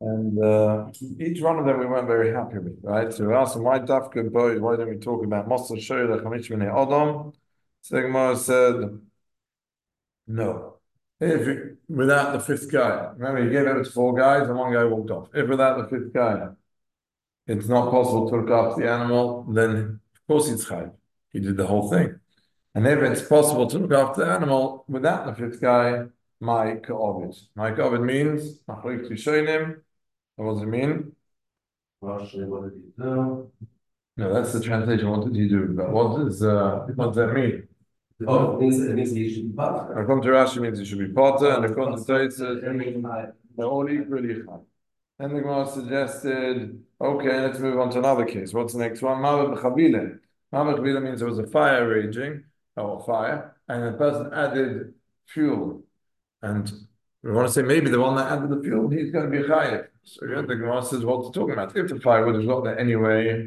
And each one of them we weren't very happy with, right? So we asked them, why Dafka Boy? Why don't we talk about Mosa Shoyla Chamish B'nei Adam? So the Gemara said, no. If without the fifth guy, remember he gave it to four guys and one guy walked off. If without the fifth guy, it's not possible to look after the animal, then of course it's chayv. He did the whole thing. And if it's possible to look after the animal without the fifth guy, my ka'ovid. My ka'ovid means, achrik tishonim. What does it mean? Rashi, what did he do? No, that's the translation. What did he do? But what does that mean? Oh, it means he should be potter. According to Rashi, means he should be potter, and according to Tosfos, they're all equally high. And the Gemara suggested, okay, let's move on to another case. What's the next one? Mavet b'chabile. Mavet b'chabile means there was a fire raging, or fire, and the person added fuel. And we want to say maybe the one that added the fuel, he's going to be chayiv. So again, the Gemara says, what's it talking about? If the fire would have got there anyway,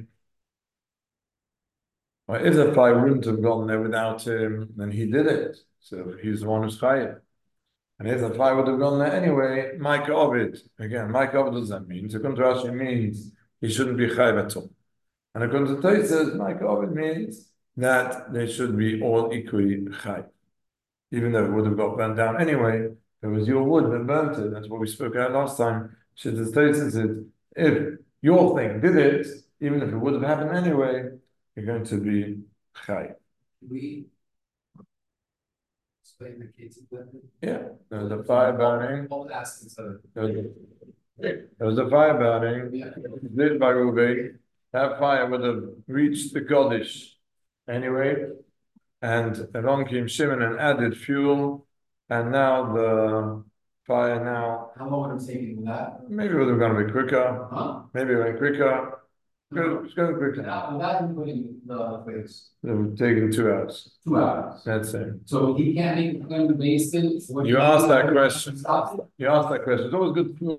or if the fire wouldn't have gotten there without him, then he did it. So he's the one who's chayiv. And if the fire would have gone there anyway, Mike Ovid. Again, Mike Ovid, what does that mean? So according to Rashi, means he shouldn't be chayiv at all. And according to Tosfos, Mike Ovid means that they should be all equally chayiv. Even though it would have got burned down anyway, it was your wood that burnt it. That's what we spoke about last time. Shittas Tosfos said, if your thing did it, even if it would have happened anyway, you're going to be chayiv. We explain the case of that. Yeah, there was a fire burning. All aspects of There was a fire burning, lit by Reuben. That fire would have reached the Kodesh anyway, and along came Shimon and added fuel, and now the fire now. How long would it take you that? Maybe it would have gone a bit quicker. Huh? Maybe it went quicker. It's going quicker. Without including the place. It would have taken 2 hours. 2 hours. That's it. So he can't make them wasted. You asked that question. You asked that question. It's always good to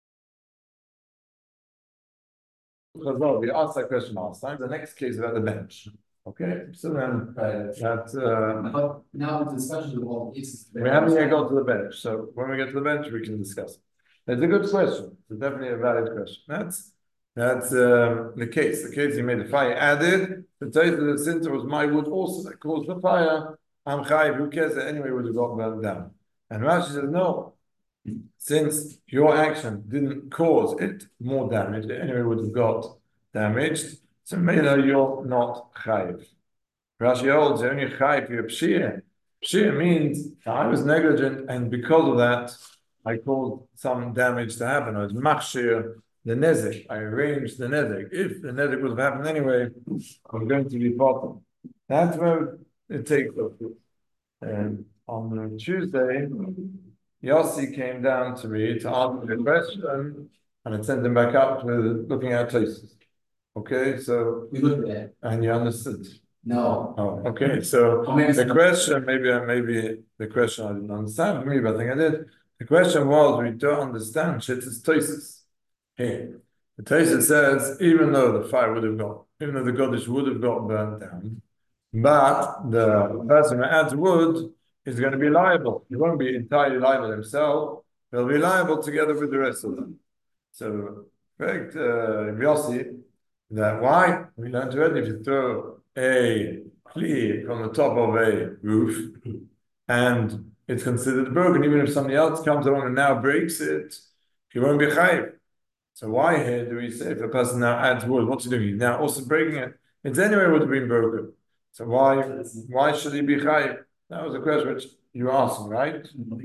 we asked that question last time. The next case is at the bench. Okay, so then But now the discussion of all cases. we haven't yet got to the bench. So when we get to the bench, we can discuss it. It's a good question. It's definitely a valid question. That's the case. The case he made the fire added. The Tosfos that since it was my wood also that caused the fire, I'm chayiv. Who cares that anyway would have got burned down? And Rashi says no. Since your action didn't cause it more damage, it anyway would have got damaged. So maybe you're not chayiv. Rashi holds you're only chayiv for your pshir. Pshir means I was negligent, and because of that, I caused some damage to happen. I was machshir the nezek. I arranged the nezek. If the nezek would have happened anyway, I'm going to be bottom. That's where it takes us. And on Tuesday, Yossi came down to me to answer the question, and I sent him back up with looking at Tosfos. Okay, so We looked at it. and you understood. No. Oh, okay. So the question, maybe the question I didn't understand. Maybe I think I did. The question was, we don't understand Shittas Tosfos. Here, the Tosfos says, even though the fire would have got, even though the Kodesh would have got burnt down, but the person who adds wood is going to be liable. He won't be entirely liable himself. He'll be liable together with the rest of them. So, correct, Yossi, that why? We learned already if you throw a kli from the top of a roof and it's considered broken, even if somebody else comes along and now breaks it, he won't be chayiv. So why here do we say if a person now adds wood, what's he doing? He's now also breaking it. It's anyway would have been broken. So why should he be chayiv? That was a question which you were asking, right?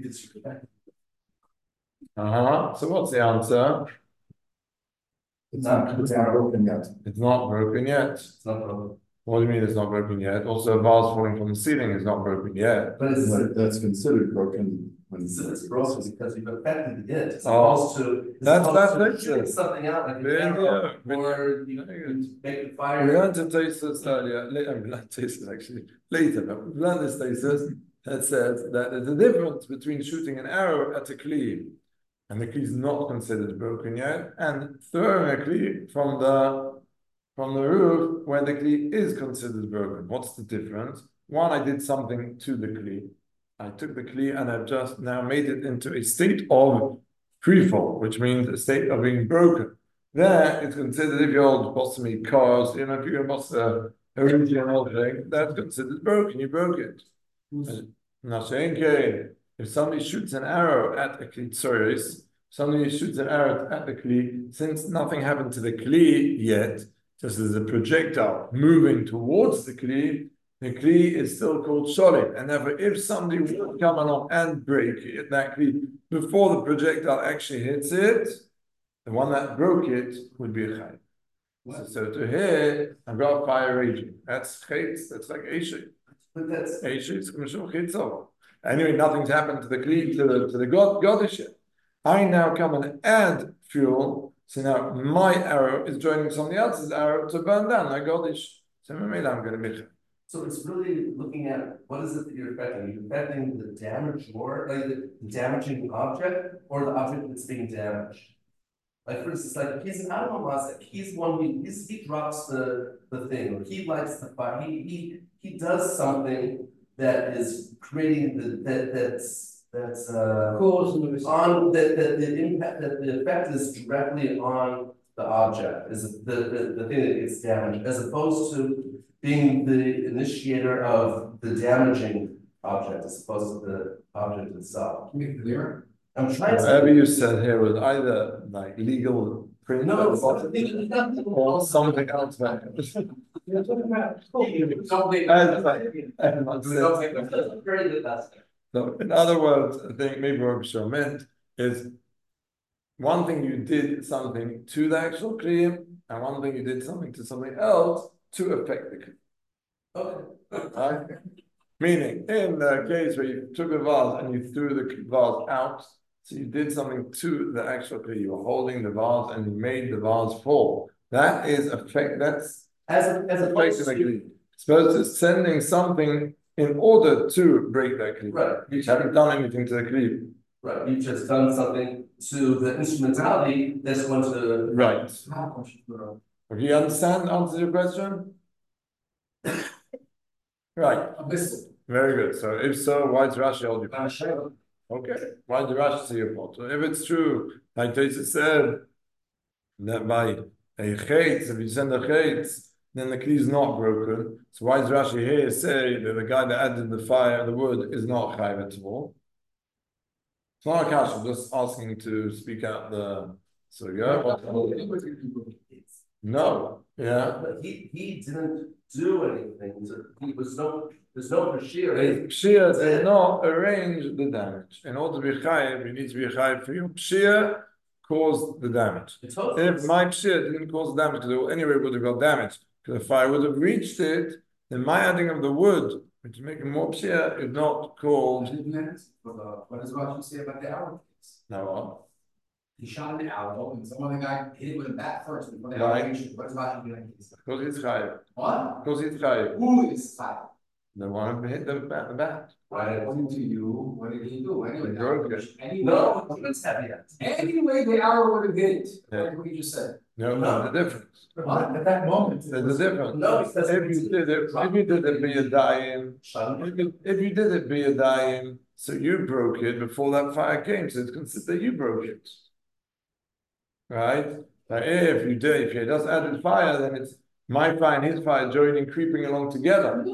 So what's the answer? It's not broken yet. It's not broken yet. It's not broken. What do you mean it's not broken yet? Also, a vase falling from the ceiling is not broken yet. But That's considered broken when it's broken because you've affected it. It's Oh, supposed to. that's shooting something out like a Yeah, arrow, yeah. or you make the fire. We learned to Tosfos earlier. We learned Tosfos actually later, but we learned this Tosfos that says that there's a difference between shooting an arrow at a kli, and the kli is not considered broken yet, and throwing a kli from the roof where the kli is considered broken. What's the difference? One, I did something to the kli. I took the kli and I've just now made it into a state of free fall, which means a state of being broken. There, it's considered if you hold possibly cars, you know, if you're a original thing, that's considered broken. You broke it. If somebody shoots an arrow at a kli, somebody shoots an arrow at the kli, since nothing happened to the kli yet, just as a projectile moving towards the kli is still called solid. And therefore, if somebody would come along and break it, that kli, before the projectile actually hits it, the one that broke it would be a chayv. So to here, I've got fire raging. That's chayv. That's like Eshet. But that's Eshet commission chayv. Anyway, nothing's happened to the kli, to the goddess yet. I now come and add fuel. So now my arrow is joining somebody else's arrow to burn down like goddess. So I'm going to make it. so it's really looking at what is it that you're affecting? You're affecting the damage or like the damaging object or the object that's being damaged. Like for instance, like he's I don't know what he's one he drops the thing or he lights the fire. He does something that is creating that's on that the impact that the effect is directly on the object is the thing that gets damaged as opposed to being the initiator of the damaging object as opposed to the object itself. Can you be clearer? I'm trying to Whatever you said here was either like legal print no, at the bottom or something else. You're talking about something. Very good. So, in other words, I think maybe what Bishop meant is one thing you did something to the actual kliyim, and one thing you did something to something else to affect the kliyim. Okay. Right? Meaning, in the case where you took a vase and you threw the vase out, so you did something to the actual kliyim. You were holding the vase and you made the vase fall. That is affect. That's As opposed to supposed to sending something in order to break that kliyim. right. You haven't done anything to the kliyim. Right, you've just done something to the instrumentality that's going to. Right. Okay, you understand? Answer your question? Right. Very good. So if so, why does Rashi hold you? Okay. Why does Rashi say your fault? So if it's true, like Tosfos said, that by a chaytz, if you send a chaytz, then the kli is not broken. So why does Rashi here say that the guy that added the fire, the wood, is not chayv at all? It's not a kasha, I'm just asking to speak out the. So yeah. No. Yeah. But he didn't do anything. There's no Bashir. Pshia did not arrange the damage. In order to be chayiv, you need to be chayiv for your Pshia caused the damage. If my Pshia didn't cause damage, because it anyway would have got damaged, because if I would have reached it, then my adding of the wood, which is making more Pshia, is not called. What does Rashi say about the arrow case? No. He shot an arrow and some other guy hit it with a bat first before the Right. arrow reached it. What does Rashi do in that case? Because it's chayiv. What? Because it's chayiv. Who is fighting? The one who hit the bat. According to you, what did he do? Anyway, He broke it. No, he didn't have yet. Anyway, the arrow would have hit. Yeah. Like what you just said. No, the difference. What? At that moment. There's a difference. No, because If you did it be a dying, if you did it be a dying, so you broke it before that fire came, so it's considered you broke it. Right? Now if you just added fire, then it's my fire and his fire joining, creeping along together.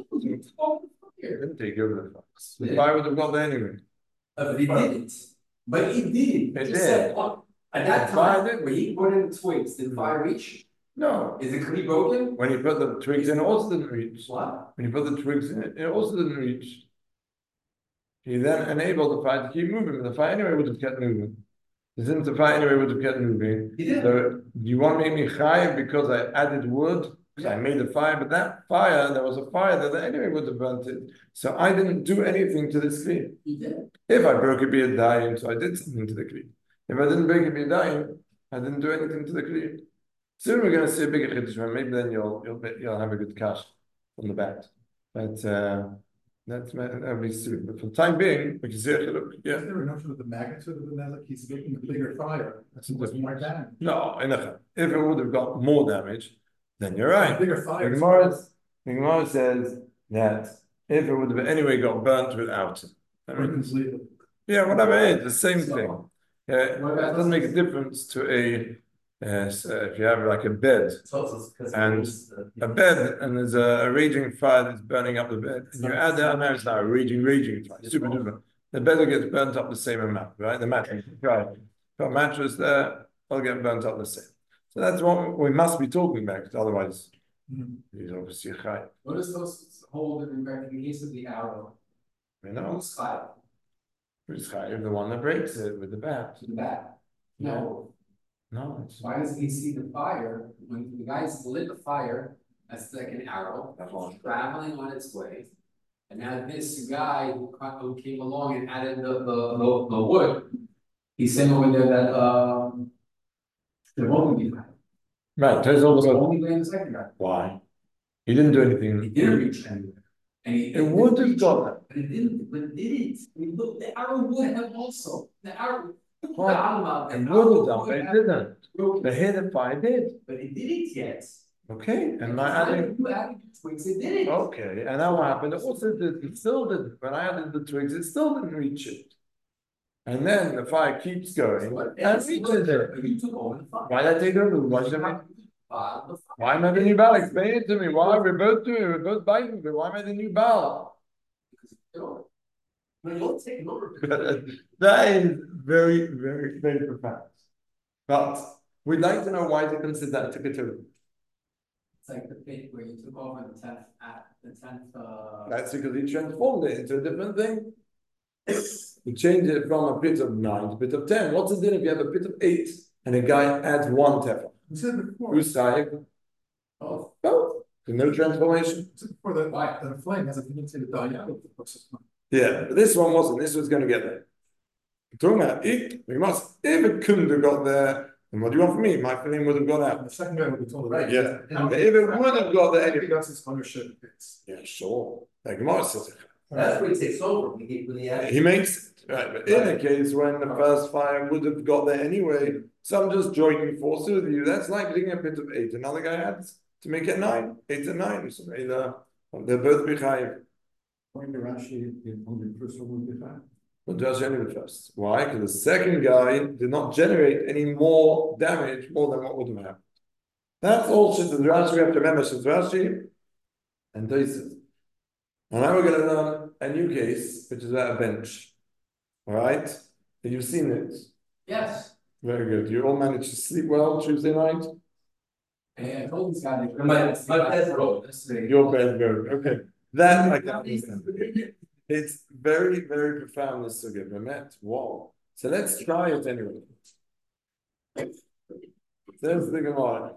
It didn't take over the fire. The fire would have got there anyway. But he didn't. But he did. It He did. said, "Oh, at that The fire time, did. when he put in the twigs, did the fire reach? No. Is it clearly broken? When you put the twigs in, it also didn't reach. What? When you put the twigs in, it also didn't reach. He then enabled the fire to keep moving, but the fire anyway would have kept moving. Since the fire anyway would have kept moving. He did. So you want to make me chayiv because I added wood? Because I made a fire, but that fire, there was a fire that anyway would have burnt it. So I didn't do anything to this kli. He did. If I broke it, be a dying, so I did something to the kli. If I didn't break it, be a dying, I didn't do anything to the kli. Soon we're going to see a bigger chiddush, maybe then you'll have a good cash from the bat. But that'll be soon. But for the time being, we can see a chiddush. Yeah. Is there enough of the magnitude of the nezek? He's making a bigger fire. That's What's more damage? No, if it would have got more damage, then you're right. Bigger The fire. Gemara says that if it would have anyway got burnt without it. I mean, yeah, whatever it is, the same thing. It doesn't make a difference to if you have like a bed, and a bed, and there's a raging fire that's burning up the bed, and you add that, now it's now a raging fire, super duper. The bed will get burnt up the same amount, right? The mattress, right? Got a mattress there, will get burnt up the same. So that's what we must be talking about, because otherwise, he's obviously high. What is those hold in the case of the arrow? You know, Who's high? who's high? The one that breaks it with the bat. To the back? No. No, it's Why does he see the fire when the guys lit the fire? That's like an arrow traveling on its way. And now this guy who came along and added the wood, he's saying over there that there won't be fire. right. There's also Only way in the second guy. why he didn't do anything. He didn't reach anywhere. And It would have got that. But it didn't. But it didn't. I mean, look, the arrow would have also. The arrow. Well, it would have done, but it didn't. The head of fire did. But it didn't yet. Okay, and by adding. You added the twigs, it didn't. Okay, and now what happened? It also did. It still didn't. When I added the twigs, it still didn't reach it. And then the fire keeps going and reaches it. You took over the fire. Why did I take over? Why am I the new Baal? Explain it to me. Why we're both doing it? We're both biting it. Why am I the new Baal? No, you're taking over. That is very, very, very profound. But we'd like to know why they consider that Tikkaturu. It's like the pit where you took over the 10th. That's because he transformed it into a different thing. He changed it from a pit of 9 to a pit of 10. What's the difference if you have a pit of 8 and a guy adds 1 tefah? We said before. Who's sahib? Both. Both. There's no transformation. We said before that the flame has a tendency to die out of the process. Yeah, but this one wasn't. This was going to get there. Talking about it, we must. If it couldn't have got there, then what do you want from me? My flame would have gone out. The second guy would be told, right? Yeah. But if it would have got there, anyway. That's his ownership. Yeah, sure. Like Gemara says it. That's what he takes over when he adds. He makes it, right? But in a case when the first fire would have got there anyway, so I'm just joining forces with you. That's like taking a pit of 8. Another guy adds to make it 9, 8 and 9. So they're both behind. When the Rashi on the first one would be fine. But Rashi only the first. Why? Because the second guy did not generate any more damage more than what would have happened. That's all Shit Rashi. We have to remember Shit Rashi and Tosfos. And now we're going to learn a new case, which is about a bench. All right? Have you seen it? Yes. Very good. You all managed to sleep well Tuesday night? And I told this guy that My best road. Your bed, very good. Okay. That I can understand. It's very, very profound, this sugya. Bemet. Wow. So let's try it anyway. There's the Gemara.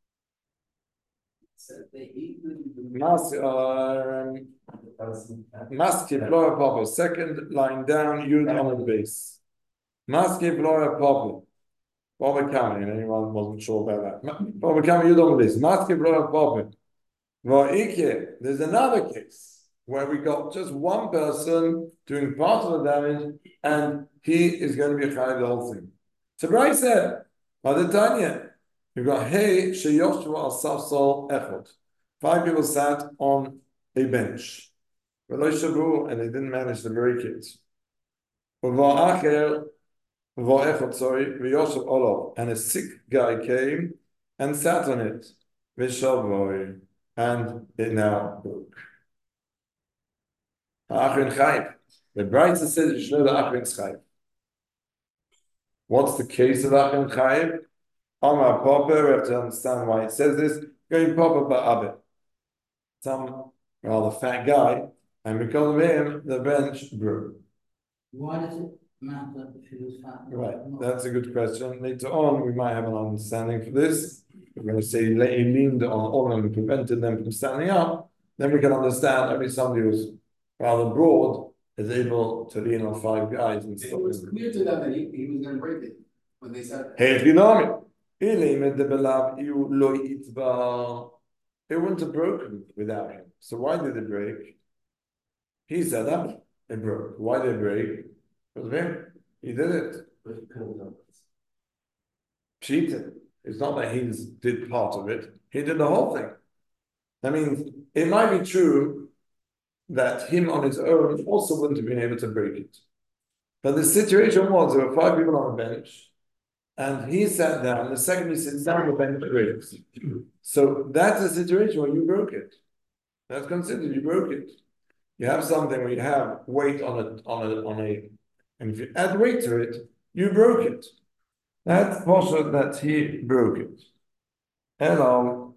Maskip Laura Papa, second line down, Yud on the base. Maskip Laura Papa. Baba Kami, and anyone wasn't sure about that. Baba Kami, Yud on the base. Maskip Laura Papa. There's another case where we got just one person doing part of the damage, and he is going to be chayav the whole thing. So Bryce said, by the Tanya, you've got Hey Sheyoshu al Safsol Echot. 5 people sat on a bench. And they didn't manage to break it. And a sick guy came and sat on it. And it now broke. The Brisa says you should know the Achrin's Chayv. What's the case of Achrin Chayv? Amar Papa, we have to understand why it says this. Going Papa Ba'abe. Some rather fat guy, and because of him, the bench broke. Why does it matter if he was fat? Right, that's a good question. Later on, we might have an understanding for this. We're going to say he leaned on all of them and prevented them from standing up. Then we can understand maybe somebody who's rather broad is able to lean on 5 guys and it stop was him. clear to them that he was going to break it when they said Hey, it wouldn't have broken without him. So why did it break? He said that it broke. Why did it break? Because of him. He did it. Cheated. It's not that he did part of it. He did the whole thing. I mean, it might be true that him on his own also wouldn't have been able to break it. But the situation was there were 5 people on the bench, and he sat down. The second he sits down, the bench breaks. So that's a situation where you broke it. That's considered you broke it. You have something where you have weight on a, and if you add weight to it, you broke it. That's also that he broke it. Hello.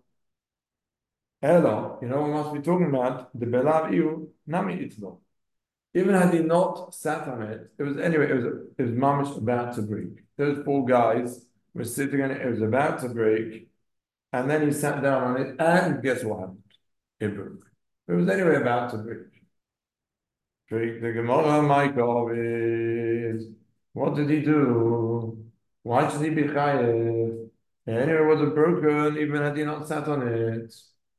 You know, we must be talking about the Belav Iu Nami Itlo. Even had he not sat on it, it was mamish about to break. Those 4 guys were sitting on it, it was about to break, and then he sat down on it, and guess what happened? It broke. It was anyway about to break. The Gemara, Michael, what did he do? Why should he be chayev? Anyway, it was broken, even had he not sat on it.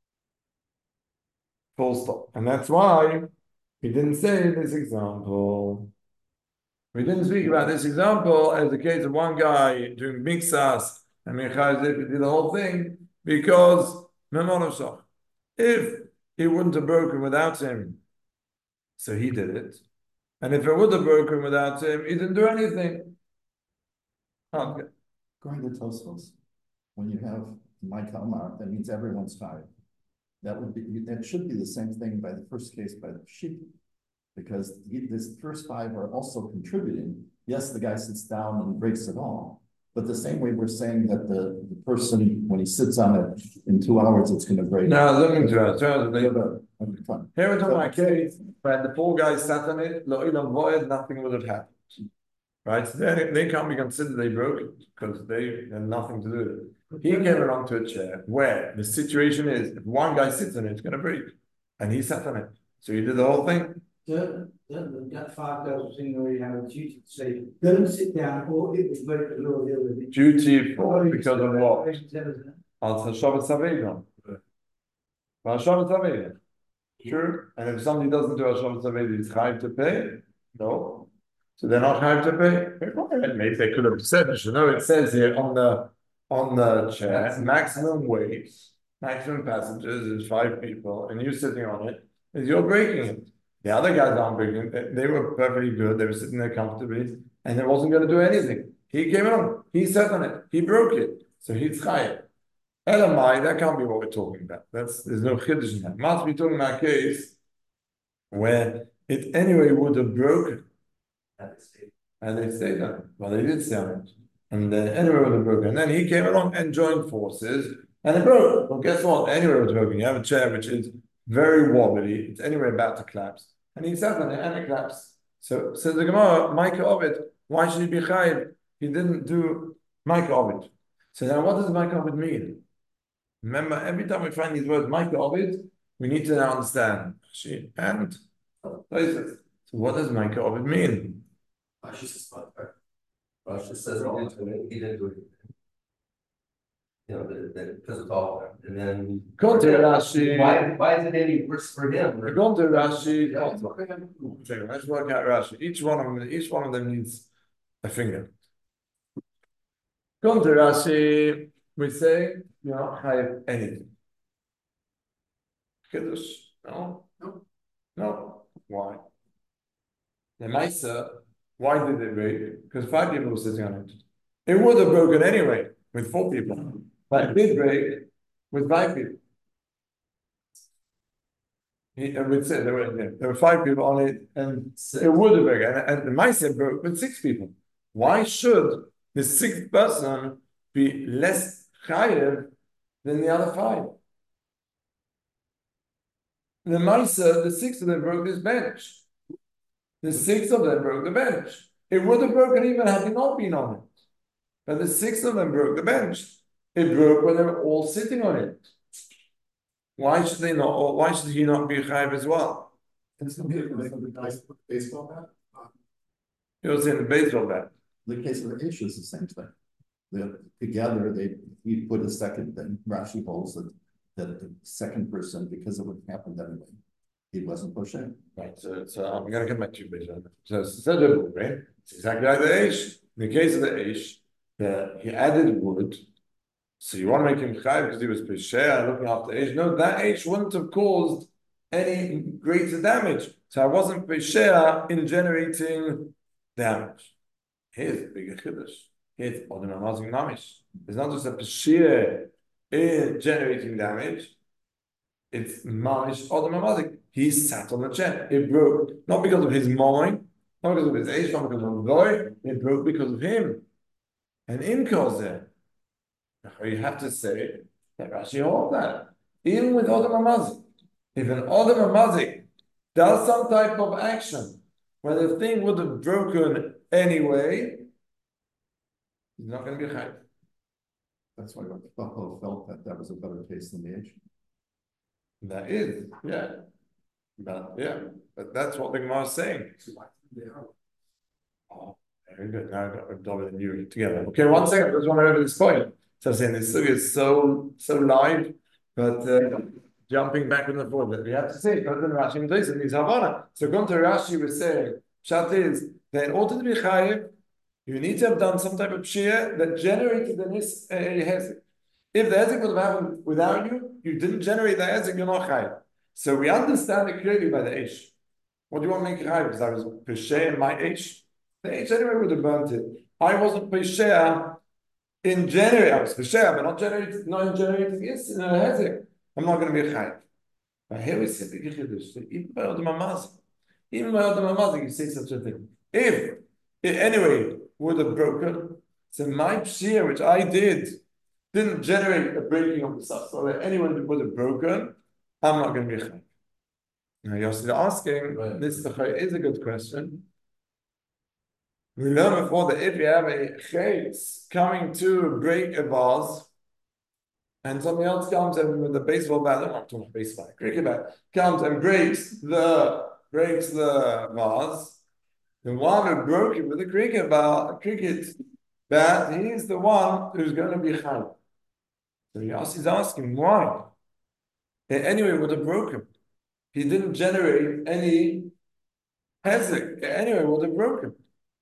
Full stop. And that's why he didn't say this example. We didn't speak about this example as the case of one guy doing mixas and Michal did the whole thing because if he wouldn't have broken without him, so he did it. And if it would have broken without him, he didn't do anything. Okay. Going to Tosfos, when you have Mike Omar, that means everyone's tired. That should be the same thing by the first case by the sheep, because this first 5 are also contributing. Yes, the guy sits down and breaks it all, but the same way we're saying that the person, when he sits on it in 2 hours, it's going to break. No, looking to us. Here we're talking about case where the 4 guys sat on it, nothing would have happened. Right? So they can't be considered they broke it because they had nothing to do with it. He came along to a chair where the situation is if one guy sits on it, it's going to break. And he sat on it. So he did the whole thing. That 5 girls thing where you have a duty to say, don't sit down or it will break the law. Duty for because of what? Al Shabbat Saveda. Al Shabbat Saveda. Sure. And if somebody doesn't do Al Shabbat Saveda, he's chayav to pay? No. So they're not chayav to pay? Maybe they could have said, you know, it says here on the chair, maximum weight, maximum passengers is 5 people, and you sitting on it, is you're breaking it. The other guys aren't breaking it. They were perfectly good. They were sitting there comfortably, and it wasn't going to do anything. He came along. He sat on it. He broke it. So he's chayav. Elamai, that can't be what we're talking about. There's no chiddush in that. Must be talking about a case where it anyway would have broken. And they stayed on it. Well, they did stay on it. And anyway it would have broken. And then he came along and joined forces, and it broke. Well, guess what? Anyway it was broken. You have a chair which is very wobbly. It's anyway about to collapse. And he sat on it and it collapsed. So says the Gemara, Micah Ovid, why should he be chayiv? He didn't do Micah Ovid. So now what does Micah Ovid mean? Remember, every time we find these words, Micah Ovid, we need to now understand. And so what does Micah Ovid mean? Rashi says he didn't do it. You know, because it's all, and then Go to Rashi. Why is it any worse for him? Go to Rashi. Let's work out Rashi. Each one of them needs a finger. Go to Rashi. We say you don't have anything. Kiddush? No. Why? The Maisa. Why did it break? Because 5 people were sitting on it. It would have broken anyway with 4 people. But it did break with 5 people. We said there were 5 people on it, and it would have broken. And the Maisa broke with 6 people. Why should the 6th person be less chayev than the other 5? The Maisa, the 6 of them broke this bench. The 6 of them broke the bench. It would have broken even had he not been on it. But the 6 of them broke the bench. It broke when they were all sitting on it. Why should they not? Or why should he not be chayiv as well? It's the guys put the baseball bat. You're saying the baseball bat. The case of the issue is the same thing. Together, he put a second thing. Rashi holds that the second person, because of what happened anyway, he wasn't pushing. Right. So I'm going to come back to you later. So it's exactly like the Eish. In the case of the Eish, he added wood. So you want to make him chayiv because he was pesher looking after Eish. No, that Eish wouldn't have caused any greater damage. So I wasn't pesher in generating damage. Here's a bigger chiddush. Here's Odom Hamazig Mamish. It's not just a Peshir in generating damage. It's Mamish Odom Hamazig. He sat on the chair. It broke not because of his mind, not because of his age, not because of the boy. It broke because of him. And in Kozeh, you have to say that Rashi holds that. Even with Odom Hamazig, if an Odom Hamazig does some type of action where the thing would have broken anyway, he's not going to be chayv. That's why Buffalo felt that that was a better case than the H. That is, yeah. But that's what the Gemara is saying. Oh, very good. Now I've got David and you together. Okay, 1 second. I just want to over this point. So I'm saying this is so live, but jumping back and forth. But we have to say, but then Rashi and Jason needs Havana. So going to Rashi was saying, Pshat is that in order to be chayiv, you need to have done some type of shia that generated the hezek. If the hezek would have happened without you, you didn't generate the hezek, you're not chayiv. So we understand it clearly by the ish. What do you want to make it chayiv? Because I was pesheya in my ish. The ish anyway would have burnt it. I wasn't pesheya in generating. I was pesheya, but not in generating hezek. I'm not going to be a chayiv. But here we see the chiddush. Even by Odom Hamazig, you say such a thing. If it anyway would have broken, so my pshir, which I didn't generate a breaking of the stuff, so that anyone would have broken, I'm not going to be a chayiv. Now you're asking, this is a good question. We learned before that if you have a chayes coming to break a vase, and somebody else comes and with a baseball bat, I'm not talking about baseball, cricket bat, comes and breaks the vase, the one who broke it with a cricket bat, he's the one who's going to be chayav. So Yossi is asking why. Anyway, would have broken. He didn't generate any hezek. Anyway, would have broken.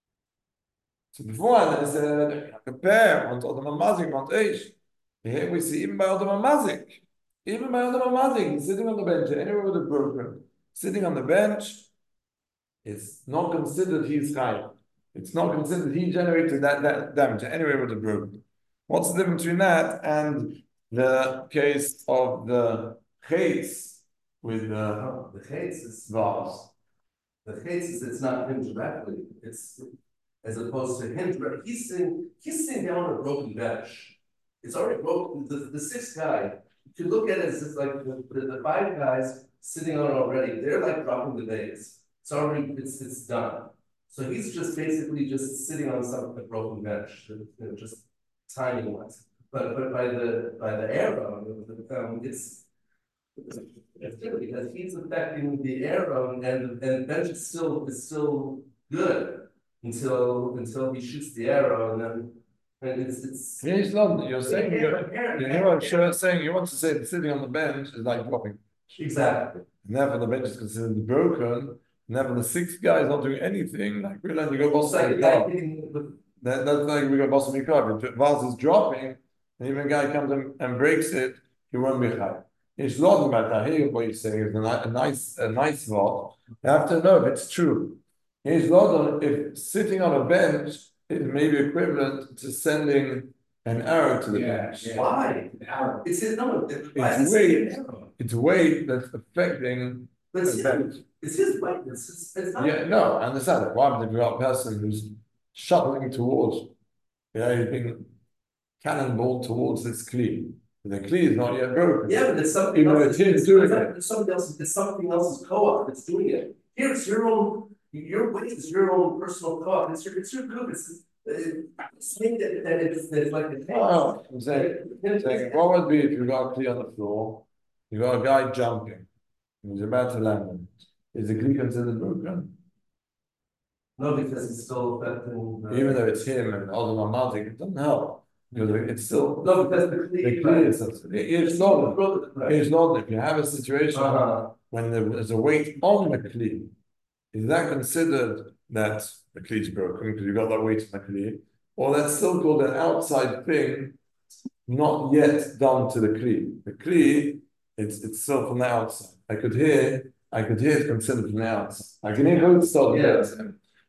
So before I said, compare, want Odom Hamazig, want Eish. Here we see even by Odom Hamazig. Even by Odom Hamazig, he's sitting on the bench. Anyway, would have broken. Sitting on the bench, it's not considered he's chayav. It's not considered he generated that damage. Anyway, would have broken. What's the difference between that and the case of the chayes with the chayes is vase? The chayes is it's not him directly. It's as opposed to him directly. He's sitting down on a broken bench. It's already broken. The sixth guy, if you look at it, it's like the 5 guys sitting on it already. They're like dropping the vase. It's already it's done. So he's just basically just sitting on a broken bench, just timing wise. But by the arrow, it's good because he's affecting the arrow, and the bench is still good until he shoots the arrow, and then. And it's you're saying you're saying you want to say that sitting on the bench is like dropping. Exactly. And therefore the bench is considered broken. And therefore the 6th guy is not doing anything. Like we learn you go boss like that's like we go boss me car. If the vase is dropping, and even a guy comes and breaks it, he won't be high. It's not about here. What you're saying is a nice vase. You have to know if it's true. He's not if sitting on a bench. It may be equivalent to sending an arrow to the bench. Yeah. Why? It's his It's weight that's affecting the bench. It's his weight. It's not. Yeah, no, I understand that. Why? If you've got a person who's shuttling towards, he's being cannonballed towards this kli. The kli is not yet broken. Yeah, but it's something else. It's something else's co-op that's doing it. Here, it's your own. Your weight is your own personal cost. It's your group. It's saying that it's like the oh, I'm saying what would be if you got a kli on the floor, you got a guy jumping, he's about to land on it. Is the kli considered broken? No, because it's still affecting. Even though it's him and Odom Hamazig, it doesn't help. Because it's still no, because the kli is it's not. If you have a situation when there's a weight on the kli. Is that considered that the kli is broken because you've got that weight on the kli, or that's still called an outside thing, not yet done to the kli? The kli, it's still from the outside. I could hear it's considered from the outside. I can hear who it's still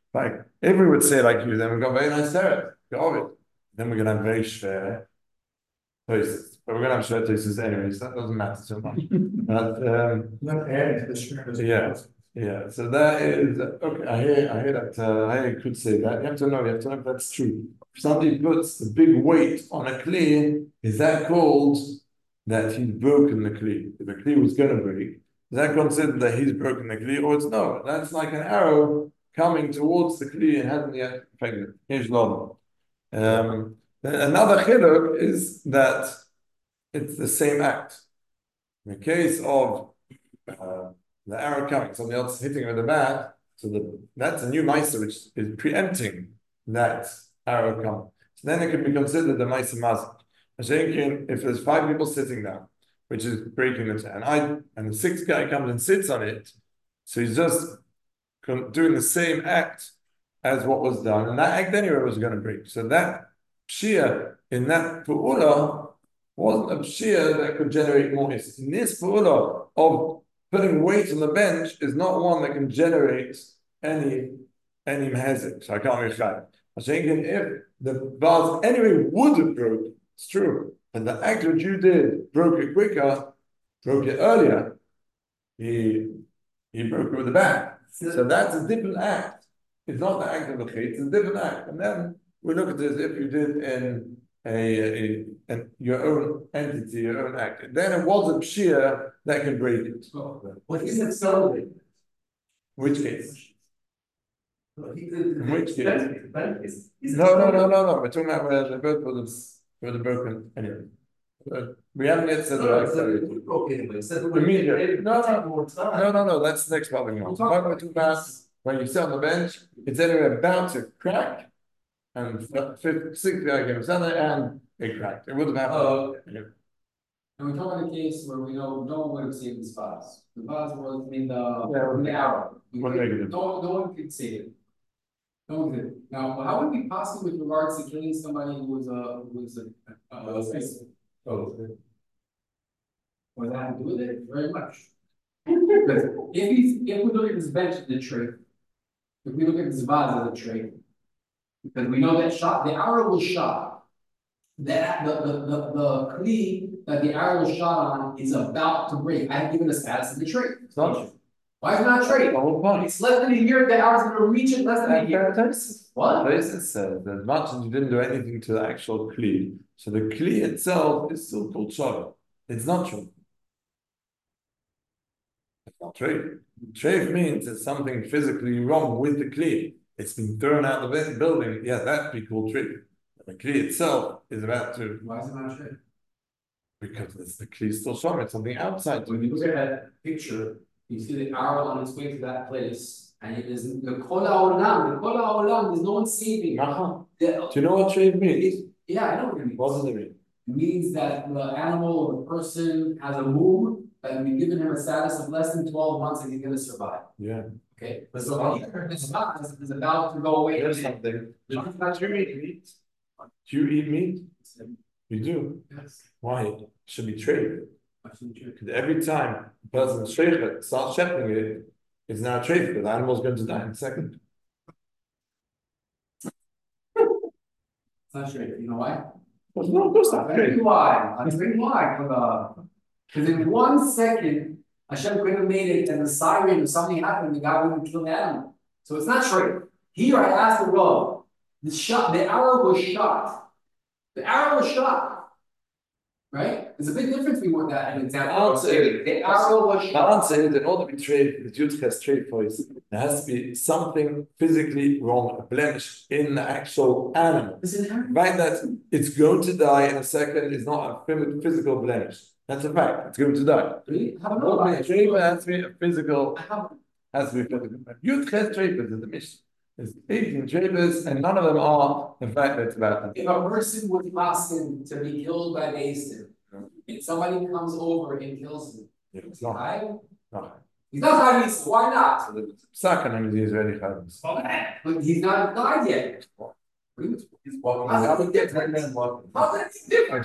Like, if we would say like you, then we've got very nice Sarah, then we're gonna have very schwer places. But we're gonna have schwer places anyway, so that doesn't matter so much. But Not adding to the strength. yeah, yeah. So that is okay. I hear that. I could say that. You have to know if that's true. If somebody puts a big weight on a kli, is that called that he's broken the kli? If the kli was going to break, is that considered that he's broken the kli, or it's no? That's like an arrow coming towards the kli and hasn't yet affected. Here's Lord. Then another chiluk is that it's the same act. In the case of the arrow coming, somebody else hitting with the bat, so that's a new Maisa which is preempting that arrow coming. So then it can be considered the Maisa Mazik. If there's 5 people sitting down, which is breaking the chair, and the 6th guy comes and sits on it, so he's just doing the same act as what was done, and that act anyway was going to break. So that Shia in that Pu'ula wasn't a Shia that could generate more Is. In this Pu'ula of putting weight on the bench is not one that can generate any mehezek. So I can't be chayv. I'm saying if the vase anyway would have broken, it's true, but the act which you did broke it quicker, broke it earlier. He broke it with the bat. So that's a different act. It's not the act of the chait, it's a different act. And then we look at this if you did in your own entity, your own act. Then it was a pshia that can break it. What is it celebrating? Which case? In which case? No. We're talking about where the boat would have broken anyway. We haven't yet said the right immediately. No. That's the next part we're going on. We're talking about when you sit on the bench, it's anyway about to crack. And 6th guy came Sunday and it cracked. It would have happened. And we're talking about a case where we know no one would have saved this vase. The vase was in the arrow. No one could save it. No one could. Now, how would it be possible with regards to killing somebody who was a What does that have to do with it? Very much. Because if we look at this bench as a trait, if we look at this vase as a trait, because we know that the arrow was shot. That the kli that the arrow was shot on is about to break. I have given the status of the trait. It's not true. Why is it not trait? The whole point. It's less than a year. The arrow's going to reach it less than a year. What? Tosis said that as much as you didn't do anything to the actual kli, so the kli itself is still called shava. It's not true. It's not true. Treif means there's something physically wrong with the kli. It's been thrown out of the building. Yeah, that'd be called treif. The kli itself is about to. Why is it not treif? Because the kli is still shava. It's something outside. When you look at that picture, you see the arrow on its way to that place, and it is the kol ha'olam. There's no one saving. Do you know what treif means? Yeah, I know what it means. What does it mean? It means that the animal or the person has a move that we've given him a status of less than 12 months and he's going to survive. Yeah. Okay. So here, this vase is about to go away. There's something. Do you eat meat? Do you eat meat? You do? Yes. Why? It should be traded. Because every time the person starts shepherding it, it's now traded, but the animal's going to die in a second. It's not straight. You know why? Well, no, of course I'll not. tell you why. Because in 1 second, Hashem could have made it as a siren if something happened, the guy wouldn't kill the animal. So it's not straight. Here I asked the Rav, the arrow was shot. The arrow was shot. Right? There's a big difference between that and example. The arrow was shot. The answer is in order to be trade, the Yud has trade voice. There has to be something physically wrong, a blemish in the actual animal. The fact that it's going to die in a second is not a physical blemish. That's a fact. It's going to die. Really? Trade has to be a physical. Has to be physical. Yud has trade is the mission. There's 18 traders, and none of them are the fact that it's about If a person was asking to be killed by Basin, and somebody comes over and kills him, it's not. No. He's not died. Why not? So the second is the Israeli Chayim. But he's not died yet. He's walking. How did he get that? How did he different?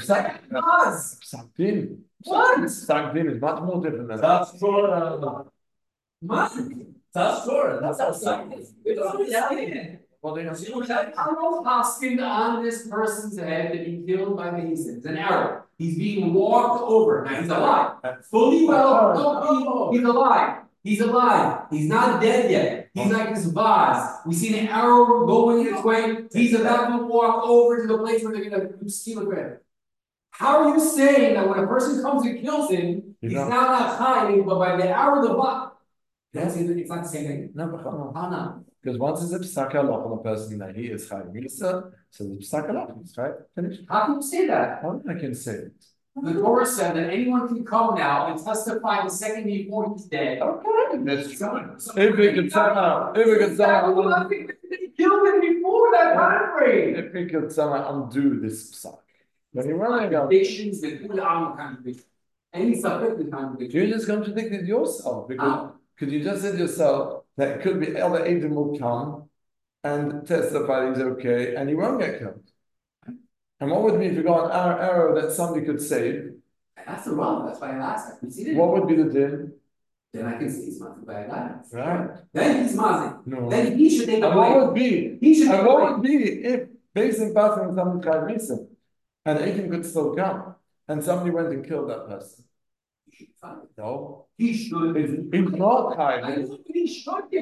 What? Sakdim is much more different than that. Man, That's sure, that's outside. It's already Well, they don't- arrow hosking on this person's head to be killed by the Masons. It's an arrow. He's being walked over. Now he's alive. Fully well. No, he's alive. He's alive. He's not dead yet. He's like this vase. We see the arrow going its way. He's about to walk over to the place where they're gonna steal a grave. How are you saying that when a person comes and kills him, he's now not hiding, but by the arrow of the bot? That's it's not the same thing. No, but Oh no. because once it's a psak halach on a person that he is chayv misa, so the psak halach is right. Finished. How can you say that? Well, I can say it. The Torah said that anyone can come now and testify the second before he's dead. Okay, that's fine. If we could somehow, if we could somehow, They killed him before that time frame. if we could somehow undo this psak, when you're running out, Contradictions with Ulam contradiction. Any subject contradiction. you just contradicted yourself because you just said yourself that it could be other Adam will come and testify he's okay and he won't get killed. And what would be if you got an arrow that somebody could save? That's the wrong. That's why I asked. I can see it. What would be the din? Then I can see he's not by a guy. Right? Then he's mazing. No. Then he should take a And what blame. would be? He should take And a what blame. would be if based in passing somebody tried missing and Adam could still come and somebody went and killed that person? He should find it. No. He should. He's not I tried. know, but he should get.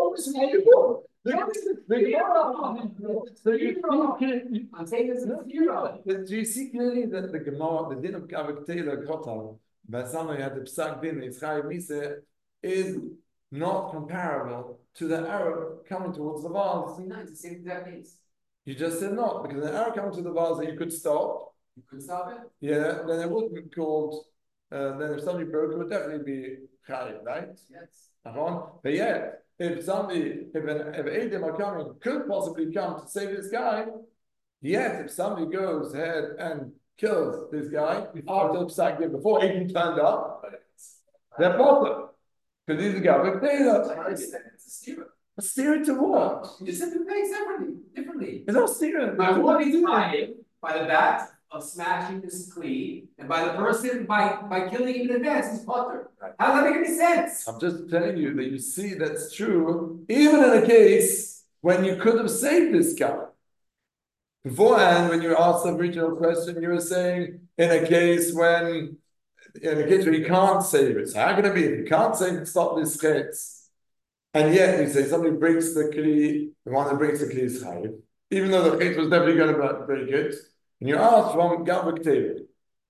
So you I'm saying this is a zero. do you see clearly that the Gemara, the din of Kavik Taylor Kotal, but somebody had the Psak din, Yitzchak Mise, is not comparable to the arrow coming towards the vase. No, it's the same exact case. You just said not, because an arrow coming to the vase that you could stop, You could stop it. yeah, then it wouldn't be called, then if somebody broke, it would definitely be Chayiv, right? Yes. But yet, if Adam are coming, could possibly come to save this guy, yet if somebody goes ahead and kills this guy after the psak din, before Adam turned up, they're bothered. Because he's a guy with I data. understand. It's a steer. A steering to what? You just have to pay separately, differently. It's not steering. By one is hiding, by the fact of smashing this cleat, and by the person by killing him in advance, he's putter. How does that make any sense? I'm just telling you that you see that's true, even in a case when you could have saved this guy. Beforehand, when you asked the original question, you were saying in a case where you can't save it. So how can it be if you can't save it, stop this case? And yet you say somebody breaks the kli, the one that breaks the kli is chayiv, even though the case was definitely going to break it. And you ask from Gavik David,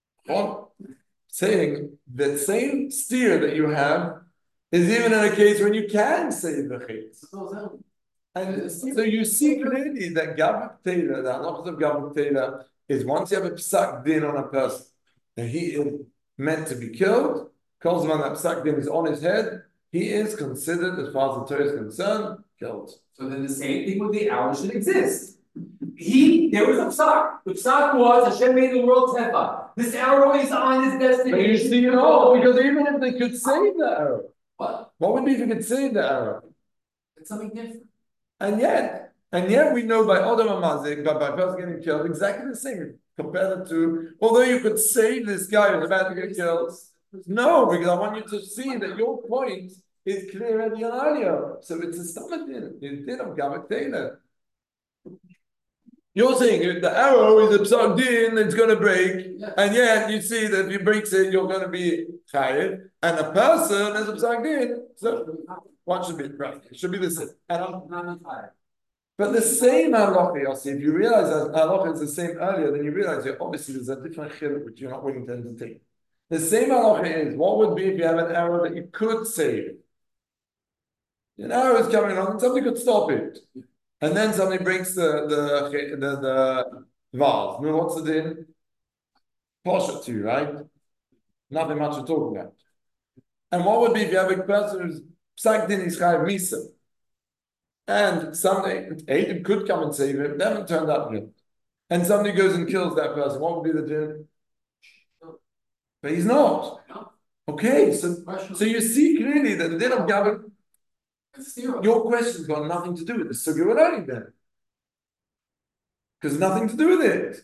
saying that same steer that you have is even in a case when you can save the case. And so you see clearly that Gavik Taylor, the halachas of Gavik Taylor, is once you have a psak din on a person, and he is meant to be killed, because when that psak din is on his head, he is considered, as far as the Torah is concerned, killed. So then the same thing with the arrow should exist. There was a psak. The psak was Hashem made the world tefa. This arrow is on his destination. But you see, because even if they could save the arrow, What? what would be if you could save the arrow? It's something different. And yet we know by Odom Amazik, by a person getting killed, exactly the same. Compare it to, although you could save this guy who's about to get killed. No, because I want you to see that your point is clear at the earlier. So it's a stomach din. It's din of Gavik Taylor. You're saying if the arrow is a psak din, it's going to break, Yes. and yet you see that if you break it, you're going to be chayiv, and a person is a psak din. So what should be right? It should be the same. And but the same halacha, Yossi, if you realize that halacha is the same earlier, then you realize that obviously there's a different chiluk which you're not willing to entertain. The same halacha is, what would be if you have an arrow that you could save? An arrow is coming along, and somebody could stop it. And then somebody breaks the vase. No, what's the din? Posher to you, right? Nothing much to talk about. And what would be if you have a person who's psak din is chayav misa? And somebody, Adam could come and save him, they haven't turned up yet. And somebody goes and kills that person, what would be the din? But he's not. Okay, so you see clearly that the din of Gavin, your question's got nothing to do with the Sugya Alani then. Because nothing to do with it.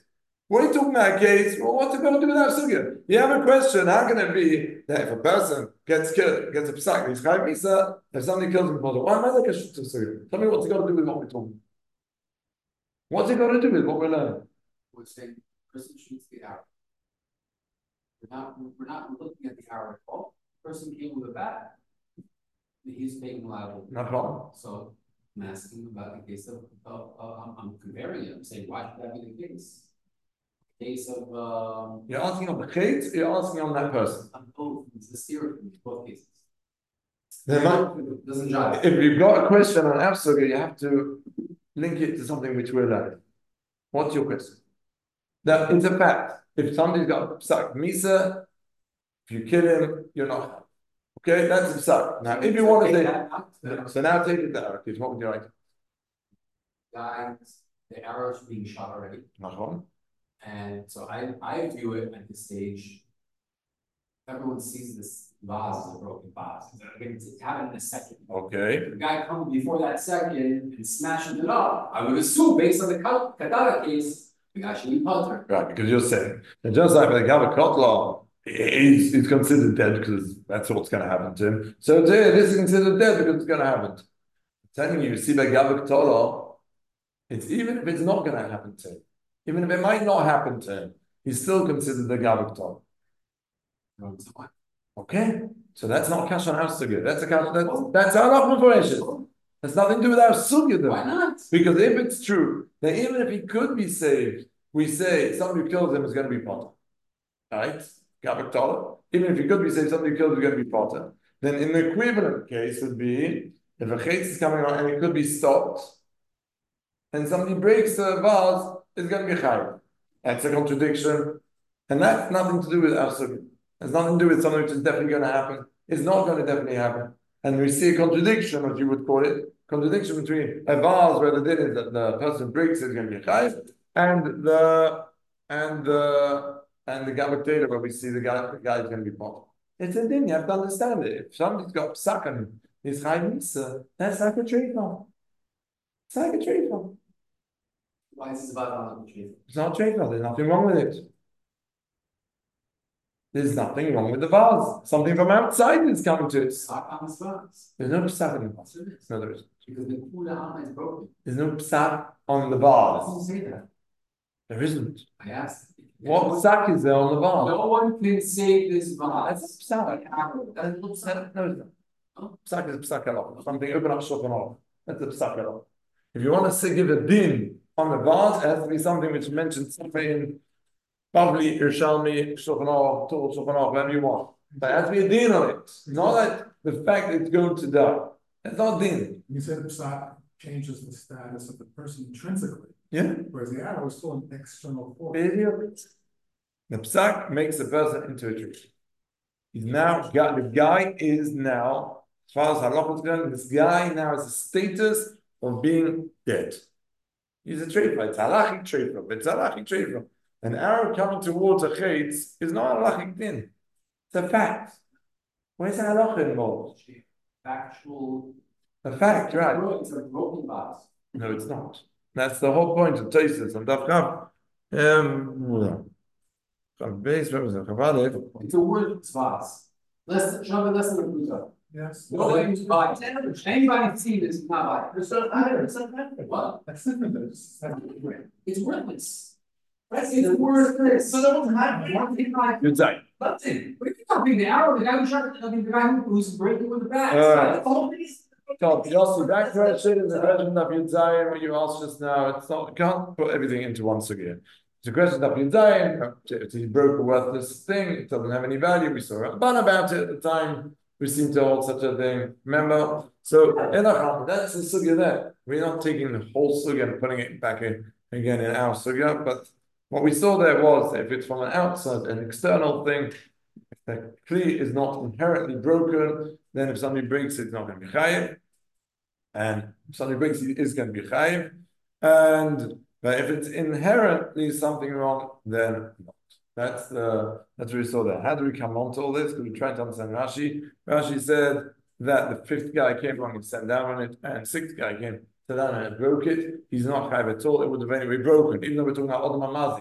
What are you talking about, case? Well, what's it got to do with that sugya? You have a question, how can it be that if a person gets killed, gets a psak, he's chayv misa, if somebody kills him, why am I like a sugya? Tell me what's it got to do with what we're talking about. What's it got to do with what we're learning? We're saying person shoots the arrow. We're not looking at the arrow at all. The person came with a bat. He's taking liability. No problem. So I'm asking about the case of I'm comparing it. I'm saying why should that be the case? Case of You're asking on the chait, you're asking on that person. both. It's the theory in both cases. Doesn't jive. If you've got a question on our sugya, you have to link it to something which we're learning. What's your question? That it's a fact. If somebody's got a psak misa, if you kill him, you're not. Okay, that's a psak. Now, if you want to say, so now take it down. Okay, what would you like? Guys, the arrow's being shot already. Nachon. And so I view it at this stage. Everyone sees this vase as a broken vase. It's happened in a second. Okay. The guy comes before that second and smashes it up. I would assume, based on the Kadara case, the guy should be punter. Right, because you're saying, and just like the Gabak Kotla, he's considered dead because that's what's going to happen to him. So today, this is considered dead because it's going to happen. I'm telling you, see by Gabak Kotla, it's even if it's not going to happen to him, even if it might not happen to him, he's still considered the Gabak Kotla. Okay, so that's not cash on our sugya. That's a cash. That's our information. That's nothing to do with our sugya, though. Why not? Because if it's true that even if he could be saved, we say somebody who kills him is going to be potter, right? Gabak Tola. Even if he could be saved, somebody who kills him is going to be potter. Then in the equivalent case would be if a chayt is coming on and it could be stopped, and somebody breaks the vase, it's going to be chayav. That's a contradiction, and that's nothing to do with our sugya. It's nothing to do with something which is definitely going to happen. It's not going to definitely happen. And we see a contradiction, as you would call it, contradiction between a vase where the din is that the person breaks is going to be chayiv, and the Gabak Taylor where we see the guy is going to be pot. It's a din, you have to understand it. If somebody's got psak on him, he's chayiv misa, that's like a treatment. It's like a treatment. Why is this about the treatment? It's not a treatment, there's nothing wrong with it. There's nothing wrong with the vase. Something from outside is coming to it. Psak on this vase. There's no psak in the vase. No, there isn't. Because the Kula Alma is broken. There's no psak on the It vase. doesn't say that. There isn't. I asked. What psak is there on the vase? No one can save this vase. That's psak. That's not psak. No, it's not. Psak is a psak alone. Something open up shop and off. That's a psak alone. If you want to say, give a din on the vase, it has to be something which mentions something in Bavli, Yerushalmi, Shulchan Aruch, Torah, Shulchan Aruch, whatever you want. But it has to be a din on it. Not that the fact that it's going to die. That's not din. You said psak changes the status of the person intrinsically, Yeah? whereas the arrow is still an external force. The psak makes the person into a tree. He's now got the guy is now, as far as halakha is concerned, this guy now has a status of being dead. He's a treifah. It's halachic treifah. It's halachic treifah. An arrow coming towards a chaytz is not a halachic din. It's a fact. Where's the halacha involved? Factual. A fact, right? It's a broken vase. No, it's not. That's the whole point of Taisus and Daf Chav. It's a worthless vase. Less than a pruta. Yes. No way to buy it. Anybody see this is not buy it. What? That's different. It's worthless. It's worthless. So no one's having one thing like Good day. nothing. What are you talking? The arrow, the guy who shot it, the guy who's breaking with the bat. Alright. All these. So, Yossi, that question is a question of Yud Zayin, what you asked just now. It's not, you can't put everything into one sugya. It's a question of Yud Zayin. He broke a worthless thing. It doesn't have any value. We saw Ramban about it at the time. We seem to hold such a thing. Remember? So, that's the sugya there. We're not taking the whole sugya and putting it back in again in our sugya, but what we saw there was that if it's from an outside, an external thing, if the kli is not inherently broken, then if somebody breaks it, it's not going to be chayiv. And if somebody breaks it, it is going to be chayiv. But if it's inherently something wrong, then not. That's what we saw there. How do we come on to all this? Because we tried to understand Rashi. Rashi said that the fifth guy came along and sat down on it, and sixth guy came, sat down and broke it. He's not chayiv at all. It would have anyway broken, even though we're talking about Odom Amazi.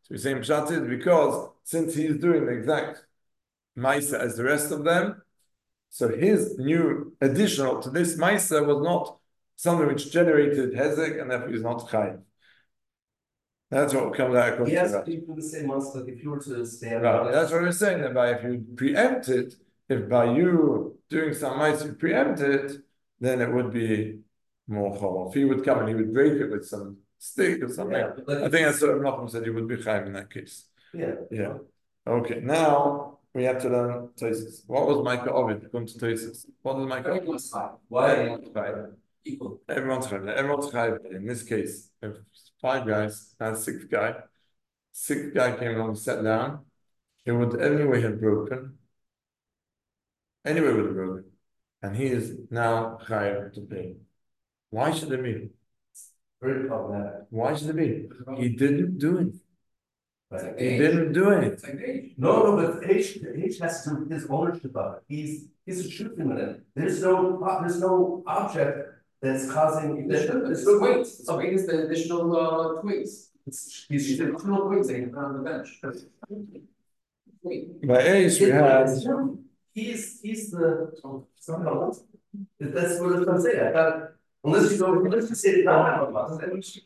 So we're saying Pshat is because since he's doing the exact Maisa as the rest of them, so his new additional to this Maisa was not something which generated Hezek, and therefore he's not Chayiv. That's what comes out according Yes, to that. people the same ones, like if you were to stand. Right, that's what we're saying. That by if you preempt it, if by you doing some Maisa you preempt it, then it would be more Chol. If he would come and he would break it with some stick or something, Yeah, but I think that's what Nachum said. He would be Chayiv in that case. Yeah. Yeah. Okay. Now we have to learn Tosis. What was Micah Ovid? According to Tosis. What was Micah Ovid? Everyone's fine. Why? Equal. Everyone's Chayiv. Everyone's Chayiv. In this case, if 5 guys and sixth guy came along and sat down, it would anyway have broken. Anyway would have broken. And he is now Chayiv to pay. Why should it be? Very problematic. Why should it be? He didn't do it. Right. He didn't do it. It's like age. No, but H has to do with his ownership of it. He's a shooting in it. There's no object that's causing. There's no weights. So weight is the additional twigs. He's the additional twigs that he put on the bench. Wait. By age, we have. He's the. That's what I'm saying. I thought, unless you say it's not.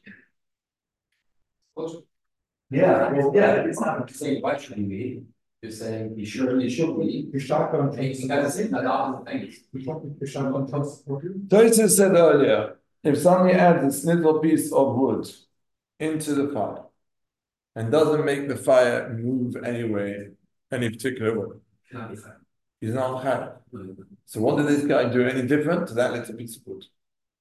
Yeah, it's not saying why should he be? You're saying he should be. The shotgun. You gotta say that opposite things. The shotgun tells you. Tosis said earlier, if somebody adds a little piece of wood into the fire and doesn't make the fire move anyway, any particular way, Cannot be fair. he's not Chayav. So what did this guy do any different to that little piece of wood?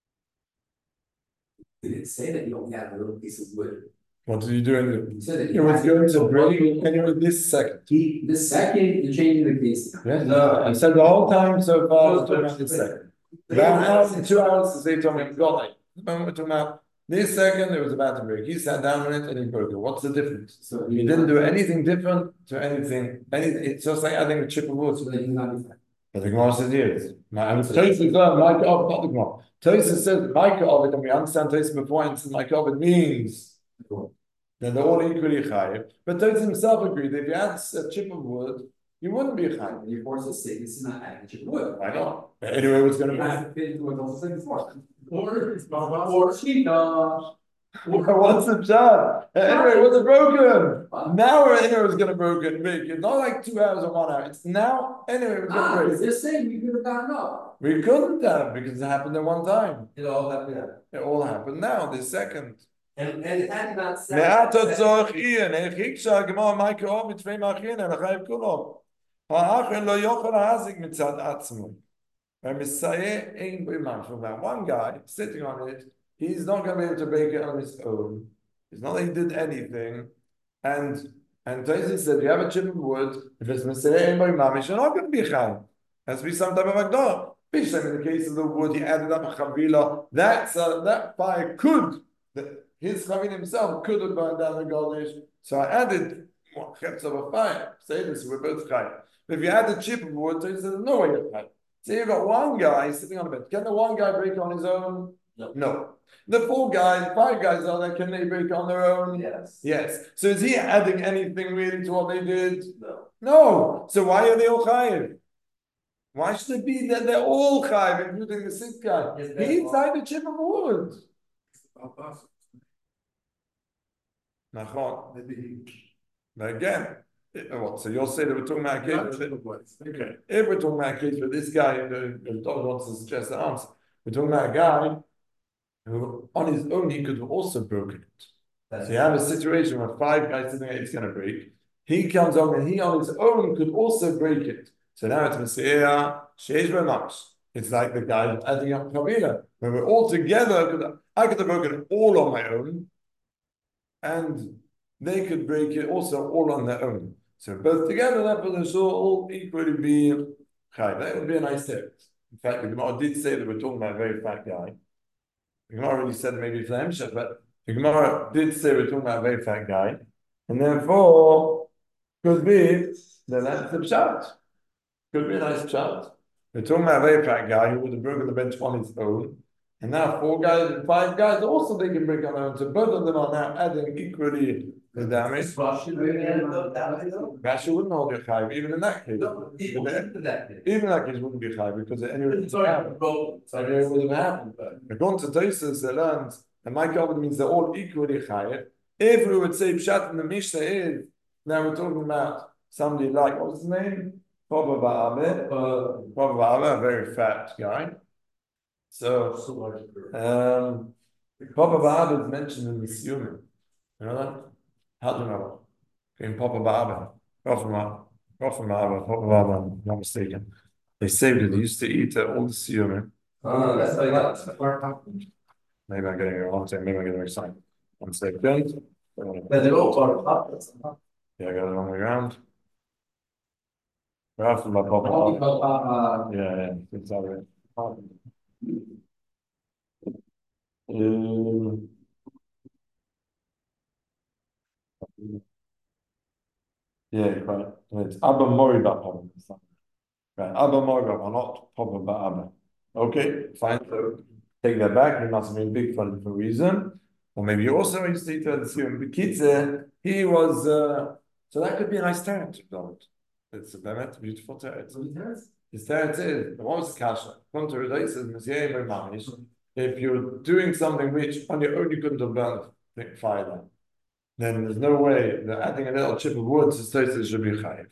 He didn't say that you only have a little piece of wood. What did he do in the? He said that It was going to break anyway this second. the second you're changing the case. Yes. No. I said the whole time so far, we're talking about this Wait. second. About an hour and 2 hours to say told me, God, the moment we're talking about this second, it was about to break. He sat down on it and he broke it. What's the difference? So He didn't do anything different to anything. It's just like adding a chip of wood. So that you not be fair. But the Gemara says yes. Tosis learned Micah Ovid, not the Gemara. Tosis says Micah Ovid, and we understand Tosis before, and says Micah Ovid means then they're all equally chayiv. But Tosis himself agreed that if you add a chip of wood, you wouldn't be chayiv. You force a stick, this is not adding chip of wood. Why not? Anyway, what's going It to has be? to fit into what Dawson said before. Or Shita. What's the job? Anyway, what's it broken? Now anyway it's going to broken big. It's not like 2 hours or 1 hour. It's now anyway it's going to break. They're saying we could have gotten up. We couldn't have because it happened at one time. It all happened. It all happened now, this second. And it had not said. מעט הצורך אין, איך שהגמרא מייקה אוביד שפי מאחין, אלא חייב כולו. האחר לא יוכל להזיק מצד עצמו. ומסייע אין בו אימן. From that one guy sitting on it, he's not going to be able to break it on his own. It's not that he did anything. And Tosis said, if you have a chip of wood, if it's מסייע אין בו אימן, you're not going to be chayv. Has to be some type of agdor. Bishlam, in the case of the wood, he added up a chavila. That fire could, his chavil himself could have burned down the Golish. So I added one chepes of a fire. Say this, we're both chayav. But if you add a chip of wood, there's no way you're chayav. So you've got one guy sitting on a bed. Can the one guy break on his own? No. The 5 guys are there, can they break on their own? Yes. Yes. So is he adding anything really to what they did? No. No. So why are they all chayav? Why should it be that they're all chayav, including the 6th guy? Yes, He inside the chip of wood. Nachon. But again, what? So you'll say that we're talking about a case. Okay. If we're talking about a case with this guy, the Don wants to suggest the answer. We're talking about a guy who, on his own, he could have also broken it. So you have a situation where 5 guys sitting there, it's going to break. He comes on and he on his own could also break it. So now it's Messiah, Sheish B'Mamash. It's like the guy adding up Chavila. When we're all together, I could have broken it all on my own, and they could break it also all on their own. So both together, therefore they should all equally be Chai. That would be a nice text. In fact, the Gemara did say that we're talking about a very fat guy. The Gemara already said maybe for Hemshech, but the Gemara did say we're talking about a very fat guy, and therefore could be that that's the pshat. Could be a nice pshat. We're talking about a very fat guy who would have broken the bench on his own, and now 4 guys and 5 guys also they can break on their own. So both of them are now adding equally the damage. Rashi Wouldn't hold you chayiv, even in that case. Even in that case. Even in that case, wouldn't be chayiv because anyway, it would have happened. According to Tosfos, they learned, and my comment means they're all equally chayiv. If we would say pshat in the Mishnah is, now we're talking about somebody like, what's his name? Papa Ba'abe, a very fat guy. So, Papa Ba'abe is mentioned in the Siyumim. You know that? How do you know? In Papa Ba'abe. Papa Ba'abe, I'm not mistaken. They saved it. They used to eat all the Siyumim. That's how you got it. Maybe I'm getting it wrong. Maybe I'm getting excited. One second. They're all part of poppets. Yeah, I got it on the ground. We're asking about Papa Ba'abe. Yeah, it's all right. Yeah, right. It's Abba Mori Ba'Abba. Right, Abba Mori Ba'Abba, not Papa Ba'Abba. Okay, fine. So take that back. He must have been big for a different reason. Or maybe you also used to eat the Siyum. The kids, he was, so that could be a nice terrace, David. It's a very beautiful terrace. His terrace is, what was the kasha? If you're doing something which on your own you couldn't have burned fire then there's no way that adding a little chip of wood to Tosfos should be chayiv.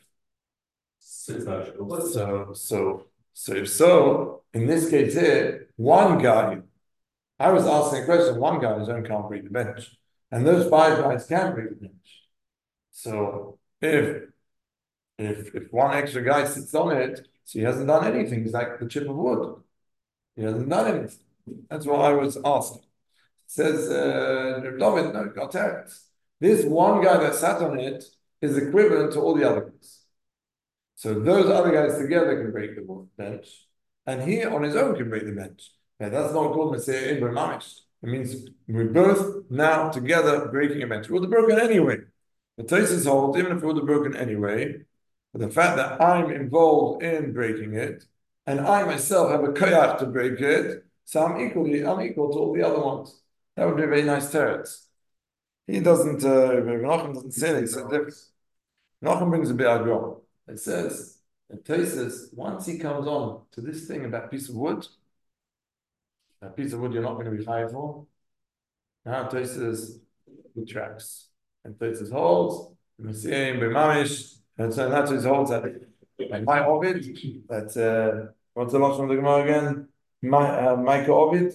So if so, in this case here, one guy, I was asking a question, one guy on his own can't break the bench. And those 5 guys can break the bench. So if one extra guy sits on it, so he hasn't done anything, he's like the chip of wood. He hasn't done anything. That's what I was asking. It says, David, no, got teretz. This one guy that sat on it is equivalent to all the other guys. So those other guys together can break the bench, and he on his own can break the bench. Now, that's not called Messiah Ibn Mamish. It means we're both now together breaking a bench. We would have broken anyway. The Tosfos holds, even if we would have broken anyway, but the fact that I'm involved in breaking it, and I myself have a koyach to break it, so I'm equal to all the other ones. That would be a very nice teretz. He doesn't, Menachem doesn't say that, he said different. Menachem brings a bit agro. It says, in Tosfos, once he comes on to this thing about piece of wood, that piece of wood you're not going to be high for, now Tosfos retracts. And Tosfos holds, Messiah B'mamish, and so that's his holds that. Like my Ovid, that's, what's the last one of the Gemara again? Micah Ovid?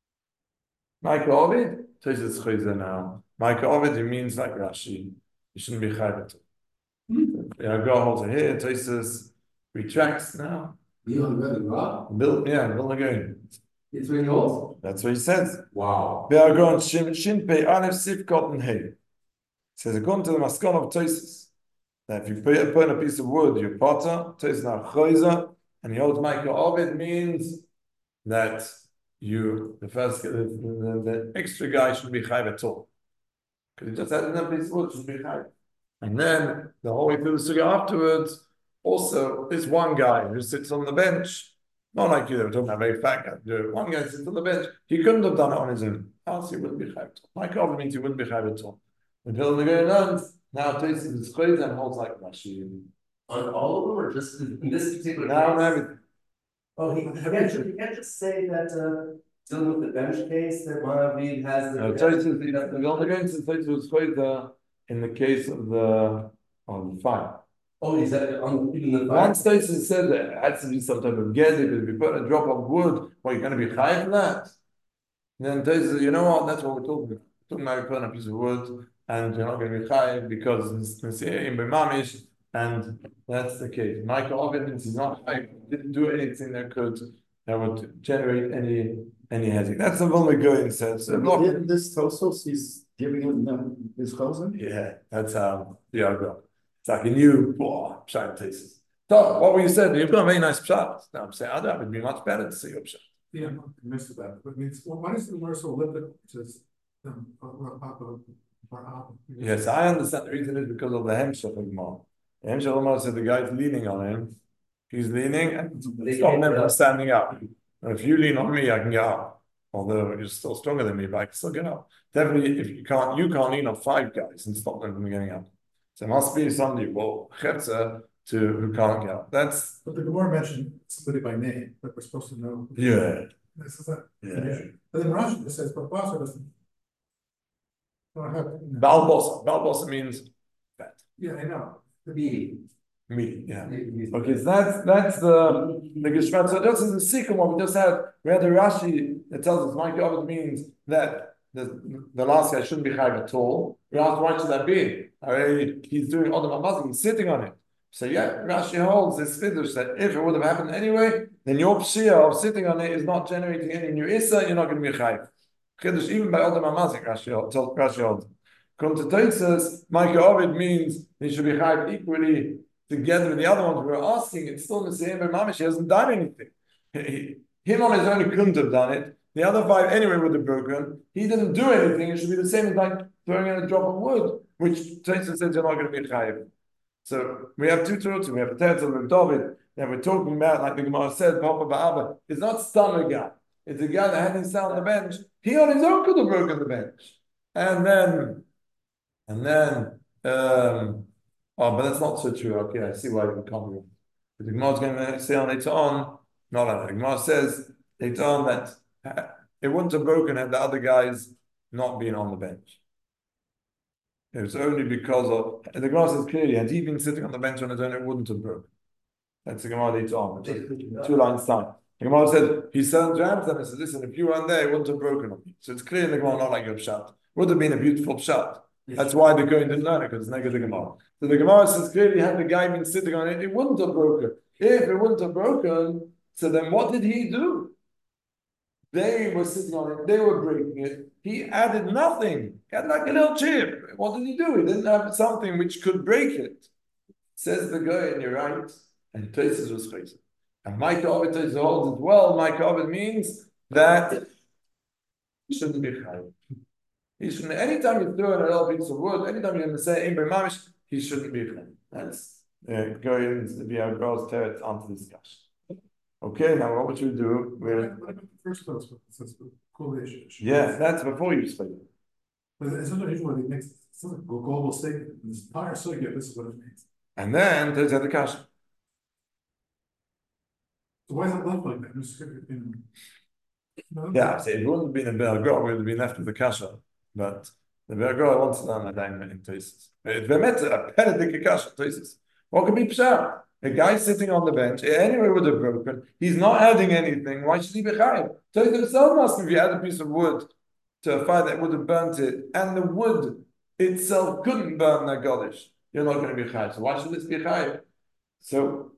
Tosfos Chayzer now. Micah Ovid, it means like Rashi. You shouldn't be chayv. Go holds it here. Tosfos retracts now. Build again. It's what he holds? That's what he says. Wow. Shin Pei Aleph Sivkot and Hey. It says according to the Maskon of Tosfos that if you put in a piece of wood, you're potter. Tosfos now Chayzer, and he holds Micah Ovid means that the extra guy should be chayv at all. Because he just had enough piece of wood, should be chayv. And then the whole way through the suga afterwards, also this one guy who sits on the bench, not like you, they were talking about a very fat guy. One guy sits on the bench, he couldn't have done it on his own. Else he wouldn't be chayv at all. My comment means he wouldn't be chayv at all. Until the guy learns, now Tosfos is chayv and holds like Rashi. On all of them, or just in this particular Now case? everything. Oh, he can't just say that dealing with the bench case that Moavid has the. Tosfos, the only going to Tosfos was chayv in the case of the fire. Oh, is that even the fire? Once Tosfos said that it had to be some type of gezi, because if you put a drop of wood, well, you're going to be high for that. And then Tosfos said, you know what, that's what we're talking about. We're talking about putting a piece of wood, and you're not going to be high because it's Messiah in B'mamish, and that's the case. Micah Ovid means he's not high, didn't do anything that would generate any hezek. That's the one we're going says. This Tosfos, he's giving them his chosen? Yeah, that's how the go. It's like a new pshat Tosfos. So what were you saying? You've got a very nice pshat. Now I'm saying that would be much better to see your pshat. Yeah, I'm not convinced of that, but means, well, why is the word so elliptical, which is, Yes, I understand the reason is because of the hemshech of Gemara. The hemshech of Gemara said the guy's leaning on him. He's leaning and stop him from standing up. And if you lean on me, I can get up. although you're still stronger than me, but I can still get up. Definitely, if you can't lean on 5 guys and stop them from getting up. So it must be somebody, well, chetzer, who can't get up. That's, But the Gemara mentioned somebody by name that we're supposed to know. yeah, This is that. yeah. But then Rashi just says, but Basa doesn't. Don't have, Balbosa means fat. yeah, I know. Meat, yeah. Okay, so that's the Geshmat. So this is the second one we just had. We had the Rashi that tells us Mike Ovid means that the last guy shouldn't be chayv at all. We asked why should that be? He's doing Odom Amazing, he's sitting on it. So yeah, Rashi holds this fiddush that if it would have happened anyway, then your pshia of sitting on it is not generating any new issa, you're not going to be chayv. Chiddush even by Odom Amazing, Rashi holds. Come to Tosfos, Mike Ovid means he should be chayv equally together with the other ones. We're asking, it's still the same, but Mamish, he hasn't done anything. Him on his own, he couldn't have done it. The other 5 anyway would have broken. He didn't do anything. It should be the same as like throwing in a drop of wood, which Tosfos says you're not going to be chayiv. So we have 2 truths. We have a Tetzel and David that we're talking about, like the Gemara said, Papa Ba'aba. It's not stomach guy. It's a guy that had himself on the bench. He on his own could have broken the bench. And then, oh, but that's not so true. Okay, I see why you can't be. But the Gemara is going to say on later on, not like the Gemara says later on that it wouldn't have broken had the other guys not been on the bench. It was only because of, and the Gemara says clearly, had he been sitting on the bench on his own, it wouldn't have broken. That's the Gemara later on, 2 lines down. The Gemara said, he turned to Amsterdam and said, listen, if you weren't there, it wouldn't have broken on me. So it's clear in the Gemara, not like your pshat. Would have been a beautiful pshat. That's why the Kohen didn't learn it, because it's negative the Gemara. So the Gemara says clearly, had the guy been sitting on it, it wouldn't have broken. If it wouldn't have broken, so then what did he do? They were sitting on it, they were breaking it. He added nothing. He had like a little chip. What did he do? He didn't have something which could break it. Says the guy, and you're right. And Tosfos was facing. And Mike Ovid holds it well. Mike Ovid means that he shouldn't be chayiv. He shouldn't. Anytime you throw in a little piece of wood, anytime you're going to say "Ein Mamish," he shouldn't be chayiv. That's going to be our girls' teretz onto discussion. Okay, now what would you do? First thoughts, but it says correlation. Yeah, that's before you speak. But it's not unusual when it makes it's not a global statement. This entire circuit, this is what it means. And then there's the kasha. So why is it left like that? Just, no, Yeah, so it wouldn't have been a Bergor, we would have been left with the kasha. But the Bergor wants to learn that in Tosfos. It's a penedik kasha Tosfos. What could be pshat? A guy sitting on the bench, anyway would have broken. He's not adding anything. Why should he be chayiv? Tosfos himself asking if you add a piece of wood to a fire that would have burnt it, and the wood itself couldn't burn that godish, you're not going to be chayiv. So why should this be chayiv? So,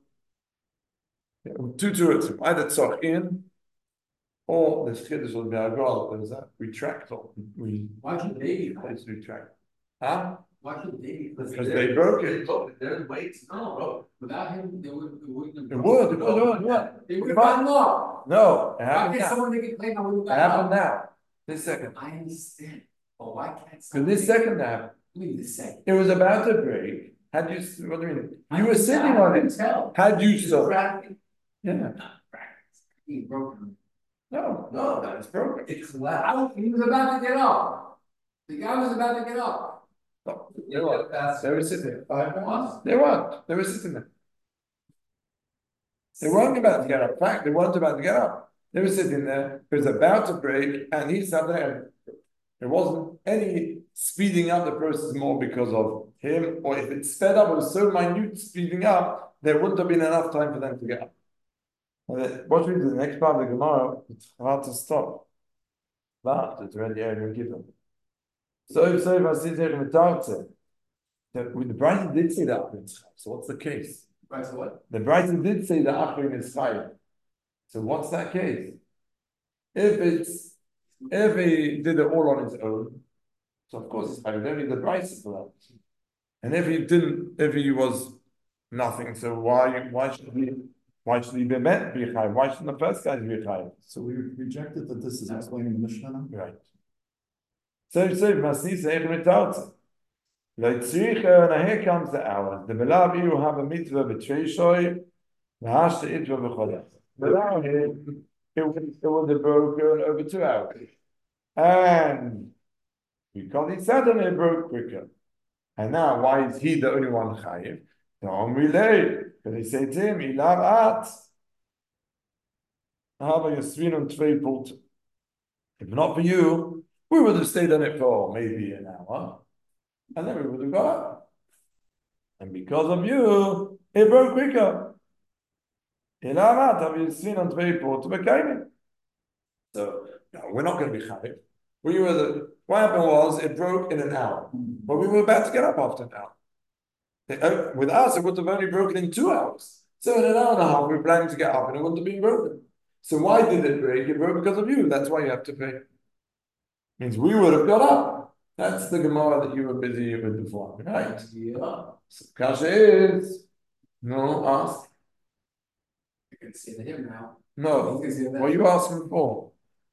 2 truths, either tzorchin, or the chiddush will be agol. There's a retractor. Why should they be? Let's retract. Huh? Why should they be? Because they broke it. There's weights. No, without him, they wouldn't have. It would, yeah. They would have gotten off. No, it Why happened can't now. someone make a claim on who It got happened off? now. This second. I understand, but why can't Because someone? this second happened. Wait a second. It was about to break. Had you, what do you mean? You were sitting on it. Tell. Had you It's so? practice. Yeah. Not practice. He broken. No, that's broken. It collapsed. He was about to get up. The guy was about to get up. No, they were sitting there. What? They weren't. They were sitting there. They weren't about to get up. In fact, they weren't about to get up. They were sitting there. It was about to break, and he sat there. There wasn't any speeding up the process more because of him, or if it sped up, it was so minute speeding up, there wouldn't have been enough time for them to get up. What we do the next part of the Gemara, it's hard to stop. But it's already given. So if I sit there in the Tartze, the Brighton did say that. So what's the case? Right, so what? The Brighton did say the Achrin is fire. So what's that case? If he did it all on his own, so of course it's fire. Then the Brighton for that. And if he didn't, if he was nothing, so why should he be meant to be high? Why shouldn't the first guy be high? So we rejected that this is explaining the Mishnah. Right. So Masnisa Echmet Tartze. Now here comes the hour. The Belav you have a mitzvah b'Treishoi, v'hashta itva b'chodesh. Allow him would have broken over 2 hours. And because he suddenly broke quicker. And now, why is he the only one chayiv? Don't relay. But they say to him, Ilav at. If not for you, we would have stayed on it for maybe an hour. And then we would have got up. And because of you, it broke quicker. So, no, we're not going to be chayiv. What happened was, it broke in an hour. But we were about to get up after an hour. With us, it would have only broken in 2 hours. So in an hour and a half, we were planning to get up and it wouldn't have been broken. So why did it break? It broke because of you. That's why you have to pay. Means we would have got up. That's the Gemara that you were busy with before, right? Yeah. So Kasha is, no, ask. You can say to him now. No, He's gonna say that. what are you asking for?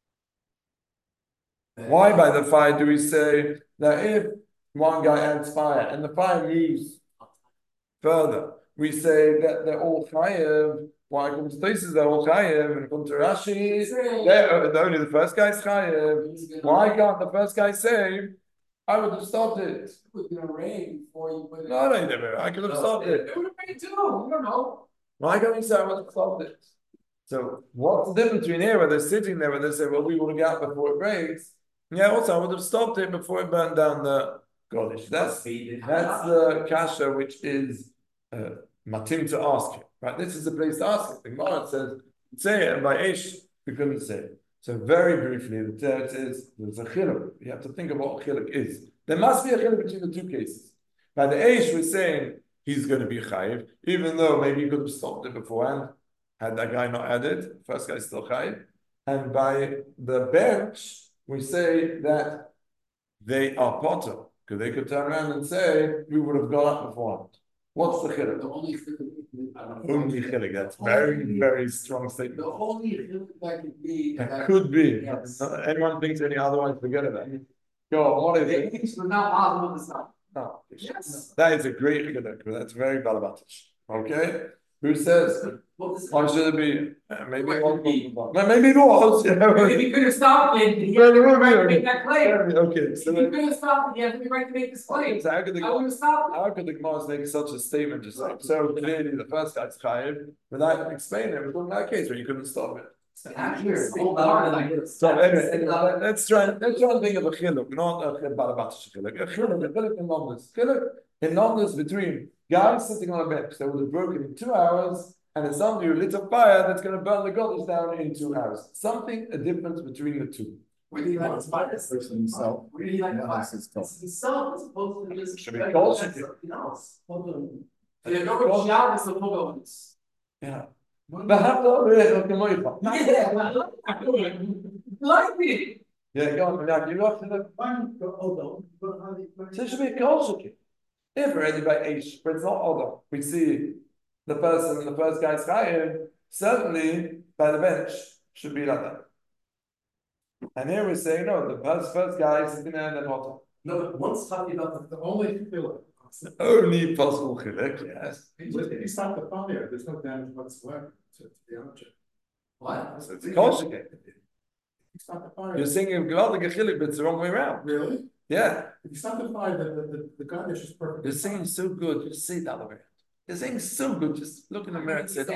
Why by the fire do we say that if one guy adds fire and the fire moves further, we say that they're all chayev? Why according to Tosfos they're all chayev, and according to Rashi, only the first guy's chayev. Why can't the first guy say, I would have stopped it? It was gonna rain before you put it. No, I could have stopped it. It would have rained too. You don't know. Why can't you say I would have stopped it? So what's the difference between here where they're sitting there where they say, well, we would have got up before it breaks? Yeah, also I would have stopped it before it burned down the Kodesh. That's the kasha which is matim to ask you. Right? This is the place to ask it. The Gemara says, say it, and by Eish, we couldn't say it. So very briefly, the teretz is, there's a chiluk. You have to think about what chiluk is. There must be a chiluk between the two cases. By the Eish, we're saying he's going to be chayiv, even though maybe he could have stopped it beforehand, had that guy not added, first guy's still chayiv. And by the bench, we say that they are potter, because they could turn around and say, we would have got up beforehand. What's the chiluk? The only chiluk, Only chiluk. That's very, very strong statement. the only chiluk that could be. That could be. Yes. Anyone thinks any otherwise, forget about it. Go on, what is it? It's not possible to stop. No. Yes. That is a great chiluk. That's very balabatish. Okay? Who says? Well, this is. Why should it be? Maybe What it could be? Maybe it was. If you could have stopped it, you Well, had it to would be, right to okay. make that claim. Okay, If so you could have stopped it, you had to be right to make this claim. so I would have stopped it. how could the Gemara make such a statement just like so clearly the first guy's chayiv without explaining it? We're talking about a case where you couldn't stop it. Actually, it's all about like this. So anyway, let's try and think of a chiluk, not a balabatish chiluk. A chiluk in numbers between guys sitting on a bench that would have broken in 2 hours, and it's somebody who lit a fire that's going to burn the goddess down in 2 hours. Something, a difference between the two. Where do you like the fire? Person himself. Where do you like the fire? This is tough. It's himself as opposed to this. Should be called something else. Hold on. Yeah, no shout is the Pogos. Yeah. Yeah, like me. Yeah, go on. Now, you got to the. Hold on. But how do you- So it should be a kosher. If already by age, but it's not order. We see the first guy's chayiv, certainly by the bench should be like that. And here we're saying no, the first guy is sitting there and then what? No, but once talking about the only chiluk. Only possible chilek, yes. If you stop the fire, there's no damage whatsoever to the object. What? So it's a kosher. If you stop the fire. You're singing gewaltige chilek, but it's the wrong way around. Really? Yeah, If you stop the fire, the garnish is perfect. you're singing so good. Just say it the other way. You're singing so good. Just look in the mirror and say,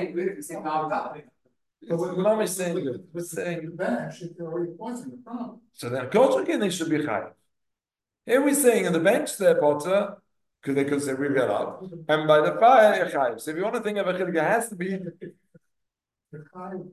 Mom is saying good. With Saying- the bench, if you're already pointing the problem. so then kosher again, they should be chayiv. Here we're saying on the bench there, Potter, because they could say we got up, and by the fire, you're chayiv. So if you want to think of a chilek, it has to be. The fire.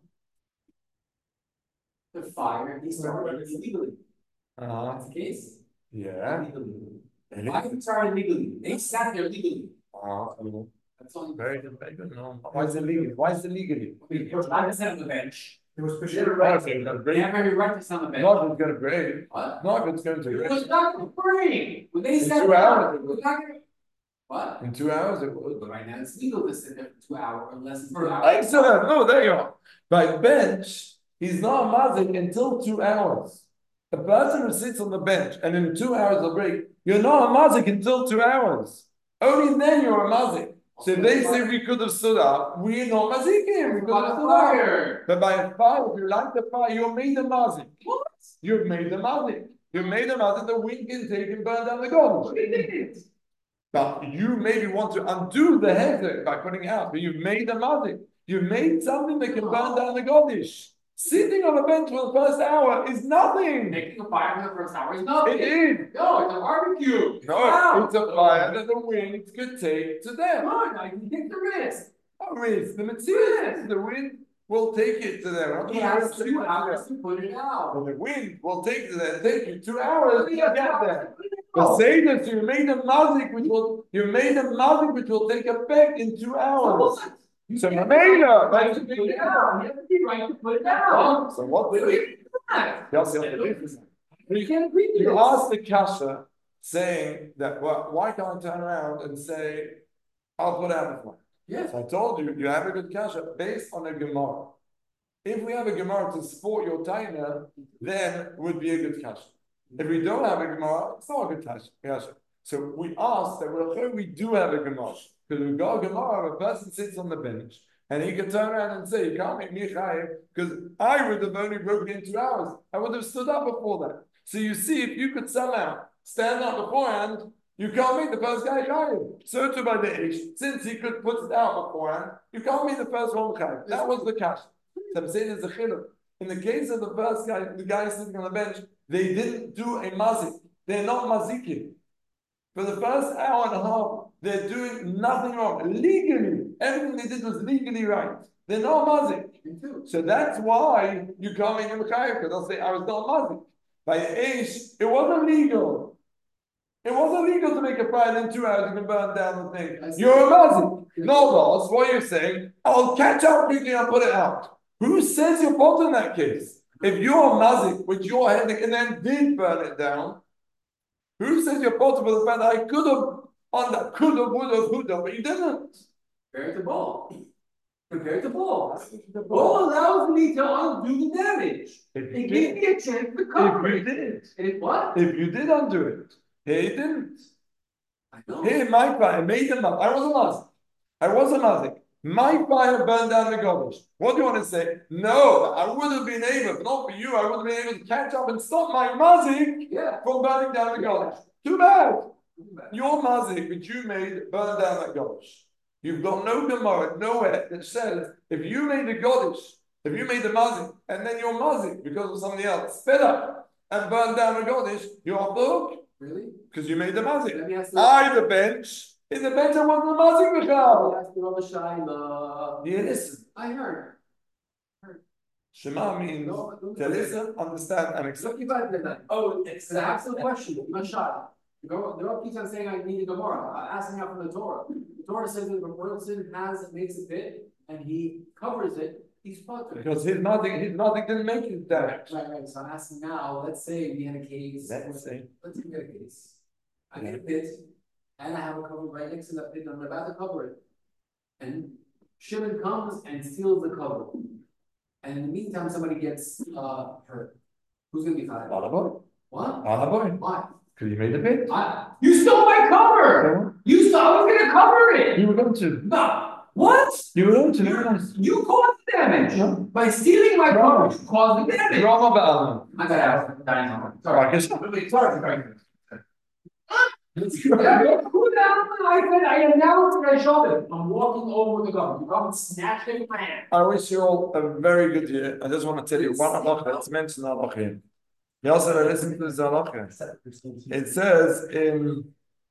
The fire, he started illegally. That's the case. Yeah. Illegally. Why did he start illegally? They sat there legally. That's only. Very good, very good. No. Why is it legal? Why is it legally? Because like I said on the bench. It was They pushing. had a right. Okay, that's They great. have every right to sit on the bench. Not if it's going to break. What? Not if it's going to It break. was not for free. When they In said 2 hours, it it was. was not gonna. What? In 2 hours, it would. But right now it's legal to sit there for 2 hours or less than 2 hours. Excellent. No, there you are. By bench, he's not a mazik until 2 hours. A person who sits on the bench and in 2 hours of break, you're not a mazik until 2 hours. Only then you're a mazik. So if they say we could have stood up, we're not mazikim. We could By have the stood up. fire. But by a fire, if you light the fire, you made the mazik. What? You've made the mazik. You made the mazik. The wind can take and burn down the garbage. We did it. But you maybe want to undo the hezek by putting it out. But you've made the mazik. You made something that can burn down the garbage. Sitting on a bench for the first hour is nothing. Making a fire for the first hour is nothing. It is. No, it's a barbecue. No, Wow. it's a fire that the wind could take to them. Good, I can take the risk. Oh, it's the material. The wind will take it to them. He has 2 hours to put it out. Well, the wind will take it to them. Take you 2 hours to Yeah, get there. yeah. The say that you made a mazik which will take effect in 2 hours. So You Mamela, right to put it out. You have the right to put it out. So what? But we didn't do that. Yes, We can't agree to You this. asked the kasha saying that, well, why can't I turn around and say, I'll put out the fire? Yes. So I told you, you have a good kasha based on a Gemara. If we have a Gemara to support your taina, then it would be a good kasha. If we don't have a Gemara, it's not a good kasha. So we asked that we do have a Gemara. Because we've got a Gemara, a person sits on the bench, and he can turn around and say, you can't make me chayiv, because I would have only broken in 2 hours. I would have stood up before that. So you see, if you could somehow stand up beforehand, you can't make the first guy chayiv. So too by the ish, since he could put it out beforehand, you can't make the first one chayiv. That was the cash. So I'm saying there's a chiluk. In the case of the first guy, the guy sitting on the bench, they didn't do a mazik. They're not mazikim. For the first hour and a half, they're doing nothing wrong. Legally, everything they did was legally right. They're not mazik. So that's why you can't make them chayiv, because they'll say, I was not mazik. By Ish, it wasn't legal. It wasn't legal to make a fire in 2 hours. You can burn down the thing. You're a mazik. No, boss, what you're saying, I'll catch up quickly and put it out. Who says you're bought in that case? If you're a mazik, which you're heading and then did burn it down, who says you're bought for the fact that I could have on that, could have, would have, but you didn't? Compare it to ball. Compare it to ball. Ball allows me to undo the damage. It gave me a chance to cover If you it. did. And it what? If you did undo it. Here you didn't. I know. Here, my fire made them up. I was a mazik. My fire burned down the garbage. What do you want to say? No, I would have been able, but not for you, I would have been able to catch up and stop my mazik from burning down the garbage. Too bad. Your mazik, which you made, burned down that garbage. You've got no Gemara, nowhere that says if you made the garbage, if you made the mazik, and then your mazik, because of somebody else, sped up and burned down the garbage, you're off the hook. Really? Because you made the mazik. Let me ask The bench. In the bench, I wasn't the mazik, Michal. That's the Rabbi Shaila. You listen. I heard. Shema means to listen, understand, and accept. Oh, it's an absolute question. Mashal. The Gemara keeps on saying I need a Gemara. I'm asking out from the Torah. The Torah says that if a person makes a bit and he covers it, he's fucked. Because his nothing didn't make it that. Right. So I'm asking now, let's say we had a case. Let's say we had a case. I get a pit, and I have a cover right next to that pit, and I'm about to cover it. And Shimon comes and steals the cover. And in the meantime, somebody gets hurt. Who's gonna be fired? Alaboy. What? Alaboy. Why? Because you made a bit. You stole my cover! I was gonna cover it! You were going to. No! What? You were going to. Very nice. You caused the damage! No. By stealing my No. cover, you caused the damage! Drama about I gotta ask. Sorry, I guess. Sorry. Who down? I said I announced that I shot it. I'm walking over the cover. You come and snatched it in my hand. I wish you all a very good year. I just want to tell you one halacha. Let's mention halacha here. You also listen to this halacha. It says in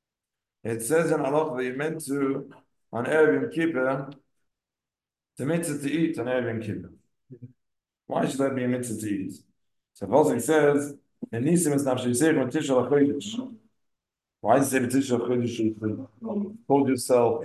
halacha that you're meant to on Erev Yom Kippur, it's a mitzvah to eat on Erev Yom Kippur. Why should that be a mitzvah to eat? So Pasuk says, "In Nisim es nafshe yisech v'tisha l'chodesh." Why does it say v'tisha l'chodesh? Hold yourself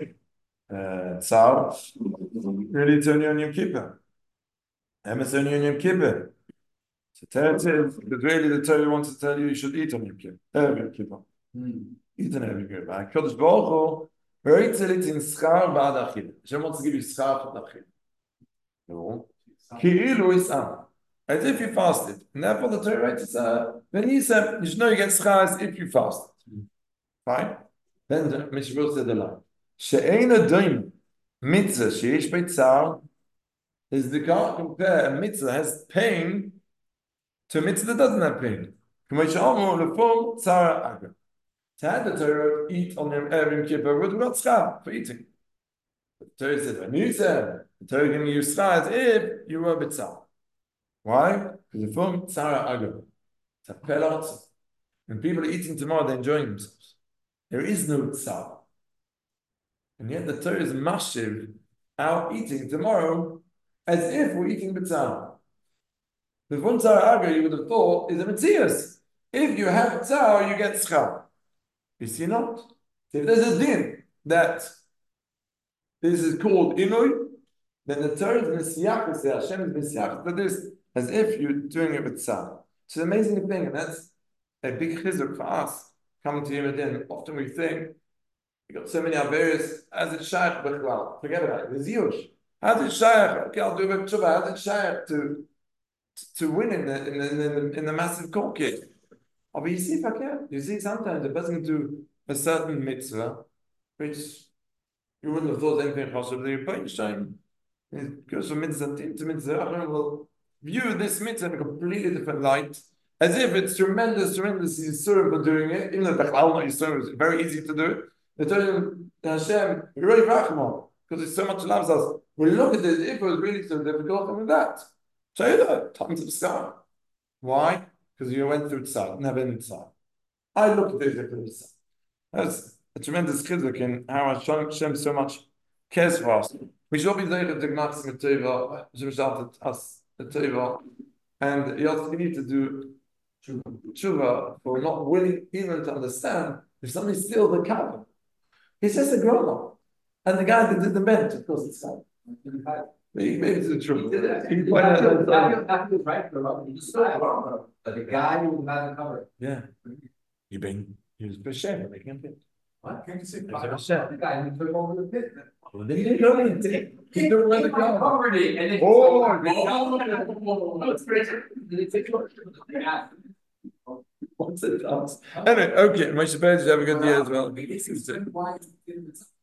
tsar. Really, it's only on Yom Kippur. It's only on Yom Kippur. So Torah says, but really the Torah wants to tell you you should eat on Yom Kippur. Erev Yom Kippur. Eat on Erev Yom Kippur. HaKadosh Baruch Hu, Ha'itzelit in schar ba'ad achil. Hashem wants to give you schar for achil. No. Ki'ilu is'am. As if you fasted. And therefore the Torah writes, when you said, you should know you get schar as if you fasted. Fine? Then the Mishmur said the line. She'ein adoim mitzvah sheyesh beitzar is the can't compare a mitzvah that has pain to a mitzvah that doesn't have pain. To have the Torah eat on Yom Kippur with not schar for eating. The Torah says, when you said the Torah giving you schar as if you were b'tzar. Why? Because the form tzara agam. It's a pelot. When people are eating tomorrow, they're enjoying themselves. There is no tzar. And yet the Torah is mashiv out eating tomorrow as if we're eating b'tzar. The one tzara agam you would have thought is a metzias. If you have tzar, you get schar. You see not? So if there's a din that this is called inui, then the Torah is misyach, say Hashem is misyach, that is as if you're doing it with tzar. It's an amazing thing, and that's a big chizuk for us coming to Yom Adin. Often we think we got so many Averis, as it shaykh, but well, forget about it. It's Yush. How's it shaykh? Okay, I'll do a tshuva. How's it shaykh to win in the massive court case? Oh, but you see, if I can, you see, sometimes a person do a certain mitzvah, which you wouldn't have thought anything possible. You pay shame. It goes from mitzvah to mitzvah. I will view this mitzvah in a completely different light, as if it's tremendous Yisurim for doing it, even though Bechlal not Yisurim is very easy to do it. They tell you, Hashem, you're really rachman, because it so much loves us. We look at it, if it was really so difficult, and with that, Shayda, tons of scar. Why? Because you went through tzar, never in tzar. I look at it as a tzar. That's a tremendous chizuk in how Hashem so much cares for us. We should be there to Gnatz Meteva, Zimshat us the Teva, and you also need to do tshuva for not willing even to understand if somebody steals the cover. He's just a grown up, and the guy that did the bench, of course, it's fine. Maybe it's the truth. But the guy who had the cover. Yeah. He was b'shem, making him pit. What? Can't you say? The guy who took over the pit. He didn't let it go. Covered it and then. It's crazy. What's it? Anyway, okay. Moshe Berg, have a good year as well. Why